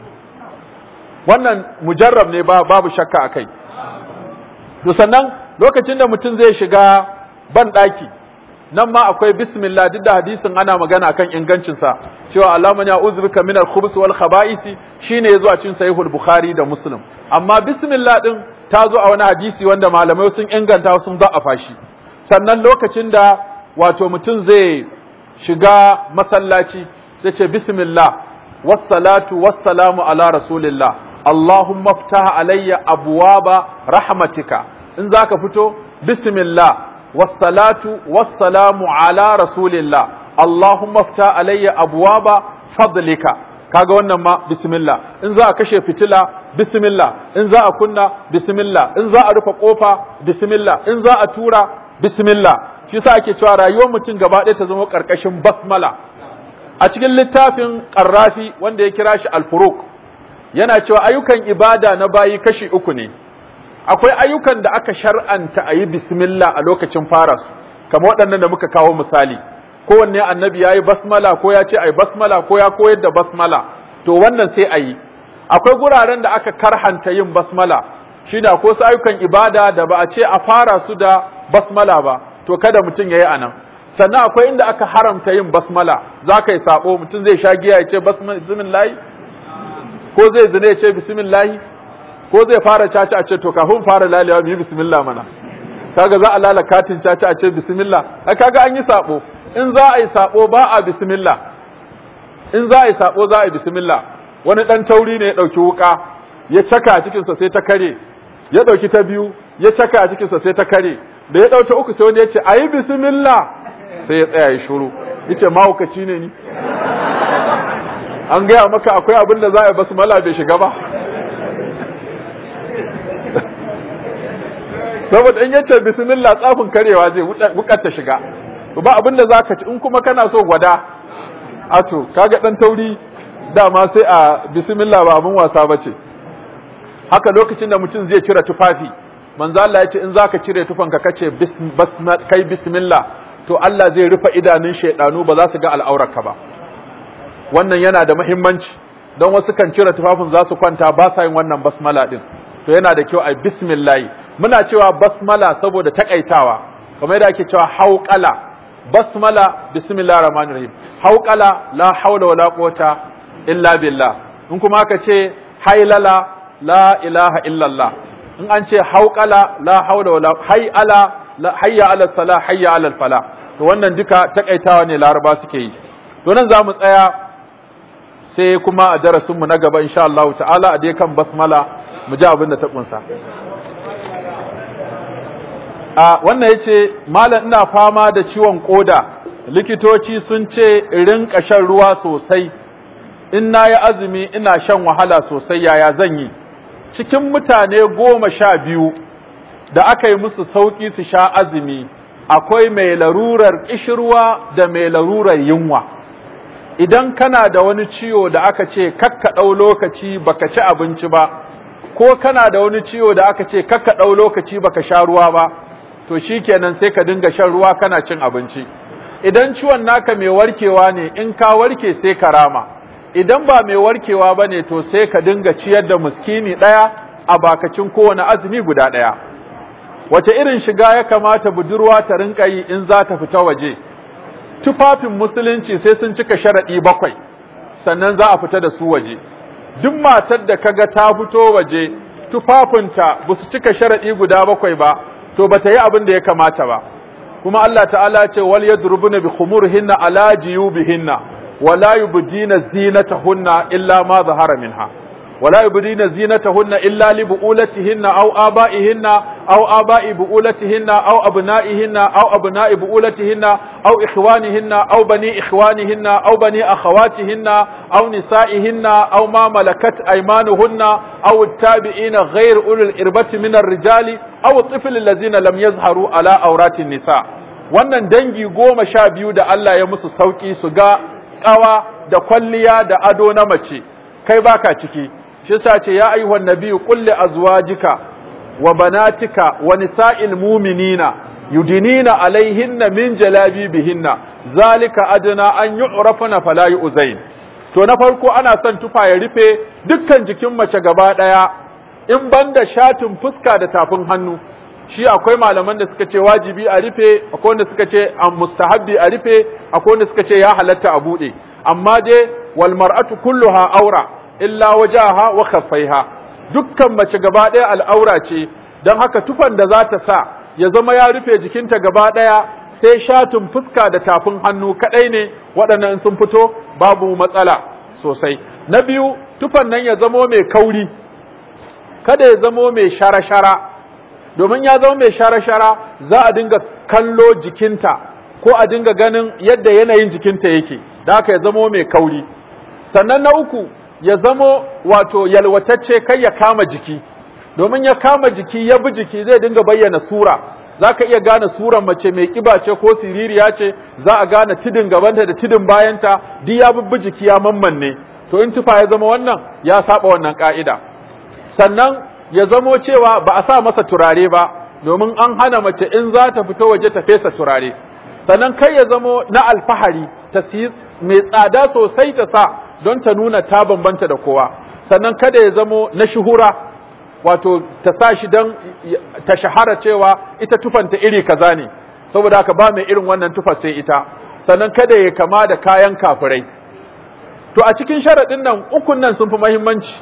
Wannan mujarrab ne ba babu shakka akai. To sannan lokacin da mutum zai shiga ban daki, nan ma akwai bismillah, duk da hadisin ana magana akan ingancin sa cewa Allahumma ya uzbika minal khubus wal khaba'isi shine yazo a cikin sahihul bukhari da muslim. Amma bismillah din ta zo a wani hadisi wanda malamai sun inganta sun da'afa shi. Sannan lokacin da wato mutum zai shiga masallaci zai ce bismillah wassalatu wassalamu ala rasulillah Allahumma ftah alayya abwaba rahmatika. In zaka fito bismillah wassalatu wassalamu ala rasulillah Allahumma ftah alayya abwaba fadlika. Kaga wannan ma bismillah. In za a kashe fitila bismillah, in za a kunna bismillah, in za a rufe kofa bismillah, in za a tura bismillah. Shi yasa ake cewa rayuwar mutum gaba ɗaya ta zama karkashin basmala. A cikin littafin Qarrafi wanda ya kira shi Al-Furuq yana cewa ayyukan ibada na bayi kashi uku ne. Akwai ayyukan da aka shar'anta a yi bismillah a lokacin fara su, kamar waɗannan da muka kawo misali. Kowanne annabi ya yi basmala ko ya ce a yi basmala ko ya koyar da basmala, to wannan sai a yi. Akwai guraren da aka karhanta yin basmala, shi da ko su ayyukan ibada da ba a ce a fara su da basmala ba, to kada mutum ya yi a nan. Sannan akwai inda aka haramta yin basmala, za ka yi sabo, mutum zai sha giya ya ce bismillahi, ko zai zina ya ce bismillahi, ko zai fara caca a ce to kafin fara lalewa mu yi bismillah mana. Kaga za a lala katin caca a ce bismillah, a kaga an yi sabo. In za a yi sabo ba a bismillah, in za a yi sabo za a yi bismillah. Wani dan tauri ne ya dauki wuka ya caka a cikinsa sai ta kare, ya dauki ta biyu ya caka a cikinsa sai ta kare, da ya dauta uku sai wani ya ce ayi bismillah, sai ya tsaya ya shiru, yace mahaukaci ne ni. An gaya maka akwai abin da za a yi basmala bai shiga ba. Saboda in yace bismillah tsafin karewa zai wukar ta shiga. Ba abin da zaka ci, in kuma kana so gwada, ato kaga dan tauri dama sai a bismillah ba abin wasa bace. Haka lokacin da mutum zai cire tufafi, manzo Allah ya ce in zaka cire tufanka kace bismillah kai bismillah, to Allah zai rufe idanun shaydanu ba za su ga al'aurarka ba. Wannan yana da muhimmanci, don wasu kan cire tufafin za su kwanta ba sa yin wannan basmala din. To yana da kyau a bismillah. Muna cewa basmala saboda takaitawa, kamar yadda ake cewa hauqala, basmala bismillahir rahmanir rahim, hauqala la hawla wala quwwata illa billah. In kuma aka ce haylala la ilaha illallah, in an ce hauqala la hawla wala hayala la hayya ala salah hayya ala falah, to wannan duka takaitawa ne laraba suke yi. To nan zamu tsaya sai kuma a darasin mu na gaba insha Allah ta'ala a dai kan basmala mu ji abin da ta kunsa. A wannan yace malam ina fama da ciwon koda, likitoci sun ce rinka shan ruwa sosai, in nayi azumi ina shan wahala sosai, yaya zan yi? Cikin mutane goma sha biyu da aka yi musu sauki su sha azumi, akwai mai larurar kishirwa da mai larurar yunwa. Idan kana da wani ciwo da aka ce kakka ɗau lokaci baka ci abinci ba, ko kana da wani ciwo da aka ce kakka ɗau lokaci baka sha ruwa ba, to shikenan sai ka dinga shan ruwa kana cin abinci. Idan ciwon naka mai warkewa ne, in ka warke sai ka rama. Idan ba mai warkewa bane to sai ka dinga ciyar da miskini ɗaya a bakacin kowane azumi guda ɗaya. Wace irin shiga ya kamata budurwa ta rinka yi in za ta fita waje? Tufafin musulunci sai sun cika sharaɗi bakwai sannan za a fita da su waje. Duk matar da kaga ta fito waje tufafinta ba su cika sharaɗi guda bakwai ba, to ba ta yi abin da ya kamata ba. Kuma Allah ta'ala ce wal yadrubuna bi khumurihinna ala jiyubihinna wala yubdina zinatahunna illa ma zahara minha ولا يبدين زينتهن إلا لبؤولتهن أو آبائهن أو آباء بؤولتهن أو أبنائهن أو أبناء بؤولتهن أو إخوانهن أو بني إخوانهن أو بني أخواتهن أو نسائهن أو ما ملكت أيمانهن أو التابعين غير أولي الإربة من الرجال أو الطفل الذين لم يظهروا على أورات النساء. wannan dangi goma sha biyu da Allah ya musu sauki su ga kawa da kwalliya da ado na mace, kai baka ciki. shi yasa ce ya ayyuhan nabiyyu qul li azwajika wa banatika wa nisa'il mu'minina yudinina alaihinna min jalabibihinna zalika adna an yu'rafna fala yu'zain. to na farko ana son tufa ya rufe dukkan jikin mace gaba daya in banda shatin fuska da tafin hannu. shi akwai malaman da suka ce wajibi a rufe, akwai wanda suka ce mustahabbi a rufe, akwai wanda suka ce ya halatta a bude. amma dai wal mar'atu kulluha aura illa wajaha wa khaffaiha, dukkan mace gaba ɗaya al'aura ce, don haka tufan da za ta sa ya zama ya rufe jikinta gaba ɗaya, sai shatin fuska da tafin hannu kaɗai ne waɗannan sun fito babu matsala sosai. Na biyu, tufan nan ya zamo mai kauri, kada ya zamo mai shara-shara, domin ya zama mai shara-shara za a dinga kallo jikinta ko a dinga ganin yadda yanayin jikinta yake, da haka ya zamo mai kauri. Sannan na uku, ya zamo wato yalwatacce kai ya kama jiki, domin ya kama jiki ya bi jiki zai dinga bayyana sura. Za ka iya gane suran mace mai kiba ce ko siririya ce, za a gane tidin gabanta da tidin bayanta, duk ya bi jiki ya mammanne. To in tufa ya zama wannan ya saba wannan ka'ida. Sannan ya zamo cewa ba a sa masa turare ba, domin an hana mace in za ta fito waje ta fesa turare. Sannan kai ya zamo na alfahari, ta mai tsada sosai ta sa don ta nuna ta bambanta da kowa. Sannan kada ya zamo na shuhura, wato ta sa shi don ta shahara cewa ita tufanta iri kaza ne, saboda haka ba mai irin wannan tufa sai ita. Sannan kada ya kama da kayan kafirai. To a cikin sharaɗin nan ukun nan sun fi muhimmanci.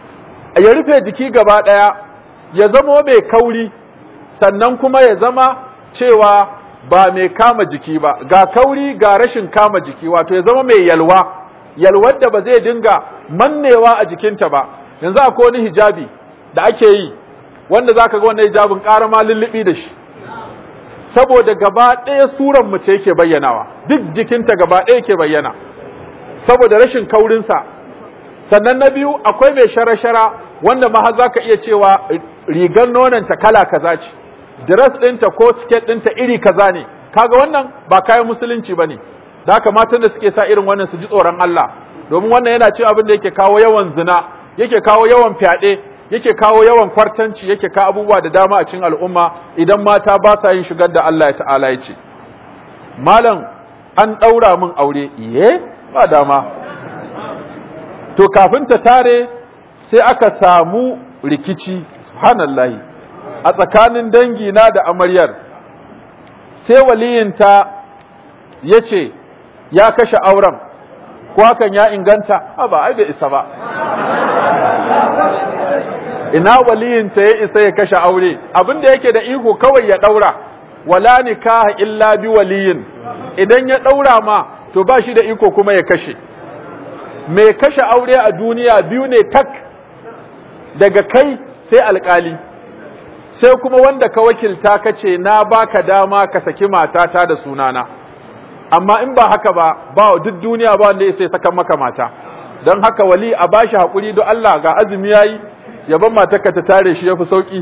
Ya rufe jiki gaba ɗaya, ya zama mai kauri, sannan kuma ya zama cewa ba mai kama jiki ba, ga kauri ga rashin kama jiki, wato ya zama mai yalwa, yalwar da ba zai dinga mannewa a jikinta ba. Yanzu akwai wani hijabi da ake yi, wanda za ka ga wannan hijabin ƙara ma lullubi da shi, saboda gaba ɗaya suran mace yake bayyanawa, duk jikinta gaba ɗaya yake bayyana, saboda rashin kaurinsa. Sannan na biyu akwai mai shara-shara, wanda ma har za ka iya cewa rigar nonanta kala kaza ce, dress ɗinta ko siket ɗinta iri kaza ne, kaga wannan ba kayan musulunci ba ne. Da haka matan da suke sa irin wannan su ji tsoron Allah, domin wannan yana cewa abin da yake kawo yawan zina, yake kawo yawan fyaɗe, yake kawo yawan kwartanci, yake kawo abubuwa da dama a cikin al'umma idan mata ba sa yin shigar da Allah ya ta'ala ya ce. Malam an ɗaura min aure, iye ba dama. To kafin ta tare sai aka samu rikici, subhanallahi, a tsakanin dangina da amaryar. Sai waliyinta ya ce ya kashe auren, ko hakan ya inganta? Ha ba, ai bai isa ba. Ina waliyinta ya isa ya kashe aure? Abin da yake da iko kawai ya ɗaura, wala nikaha illa bi waliyin. Idan ya ɗaura ma, to ba shi da iko kuma ya kashe. Mai kashe aure a duniya biyu ne tak, daga kai sai alƙali sai kuma wanda ka wakilta ka ce na baka dama ka saki matata da sunana, amma in ba haka ba ba duk duniya ba wanda ya sai saka maka mata. Don haka wali a bashi haƙuri don Allah, ga azumi yayi, yaban matarka ta tare shi yafi sauki.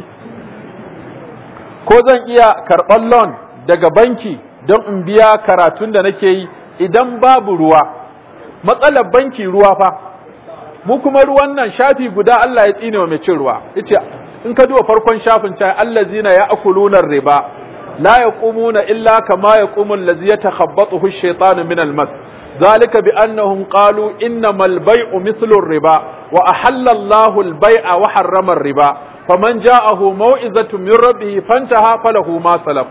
Ko zan iya karɓar loan daga banki don in biya karatun da nake yi idan babu ruwa. Matsalar banki ruwa fa, mu kuma ruwan nan shafi guda Allah ya tsine wa mai cin ruwa. Yace in ka duba farkon shafin ta allazina ya'kuluna riba la yaqumuna illa kama yaqumu allazi yatakhabbathu ash-shaytanu min al-mas. ذلك بأنهم قالوا إنما البيع مثل الربا وأحل الله البيع وحرم الربا فمن جاءه موعظة من ربه فانتهى فله ما سلف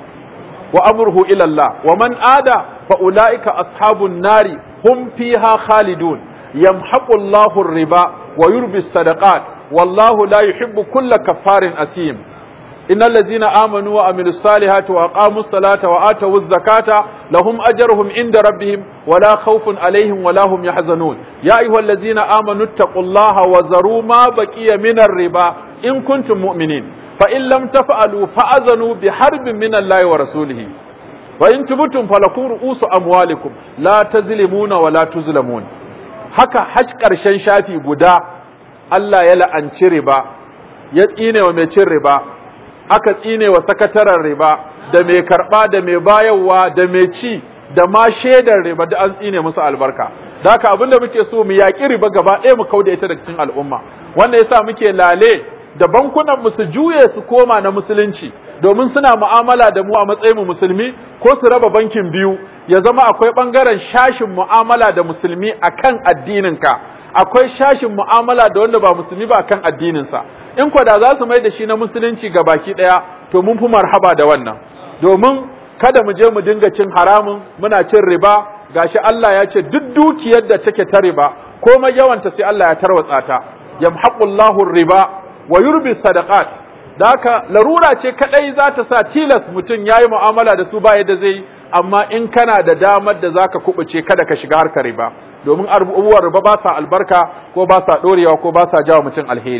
وأمره إلى الله ومن آدى فأولئك أصحاب النار هم فيها خالدون يمحق الله الربا ويربي الصدقات والله لا يحب كل كفار أثيم إن الذين آمنوا وعملوا الصالحات وأقاموا الصلاة وآتوا الزكاة لهم أجرهم عند ربهم ولا خوف عليهم ولا هم يحزنون يا أيها الذين آمنوا اتقوا الله وذروا ما بقي من الربا إن كنتم مؤمنين فإن لم تفعلوا فأذنوا بحرب من الله ورسوله وإن تبتم فلكم رؤوس أموالكم لا تظلمون ولا تظلمون. haka hash ƙarshen shafi guda Allah ya la'anci riba, ya tsine wa mai cin riba, aka tsine wa sakataren riba da mai karba da mai bayarwa da mai ci da ma shaidar riba da an tsine musu albarka. Da haka abinda muke so mu yaƙi riba gaba ɗaya mu kauda ita daga cikin al'umma. Wanda yasa muke lale da bankunan mu su juye su koma na musulunci domin suna mu'amala da mu a matsayin mu musulmi, ko su raba bankin biyu ya zama akwai bangaren shashin mu'amala da musulmi akan addininka, akwai shashin mu'amala da wanda ba musulmi ba akan addininsa. In ko da za su mai da shi na musulunci ga baki ɗaya to mun fi marhaba da wannan, domin kada mu je mu dinga cin haramun muna cin riba. Gashi Allah ya ce duk dukiyar da take ta riba komai yawanta sai Allah ya tarwatsa ta. Yamhaqullahu riba wa yurbi sadaqat. Da haka larura ce kadai za ta sa tilas mutum yayi mu'amala da su ba yadda zai, amma in kana da damar da zaka kubuce kada ka shiga harkar riba, domin abubuwan riba ba sa albarka ko ba sa dorewa ko ba sa jawo mutum alheri.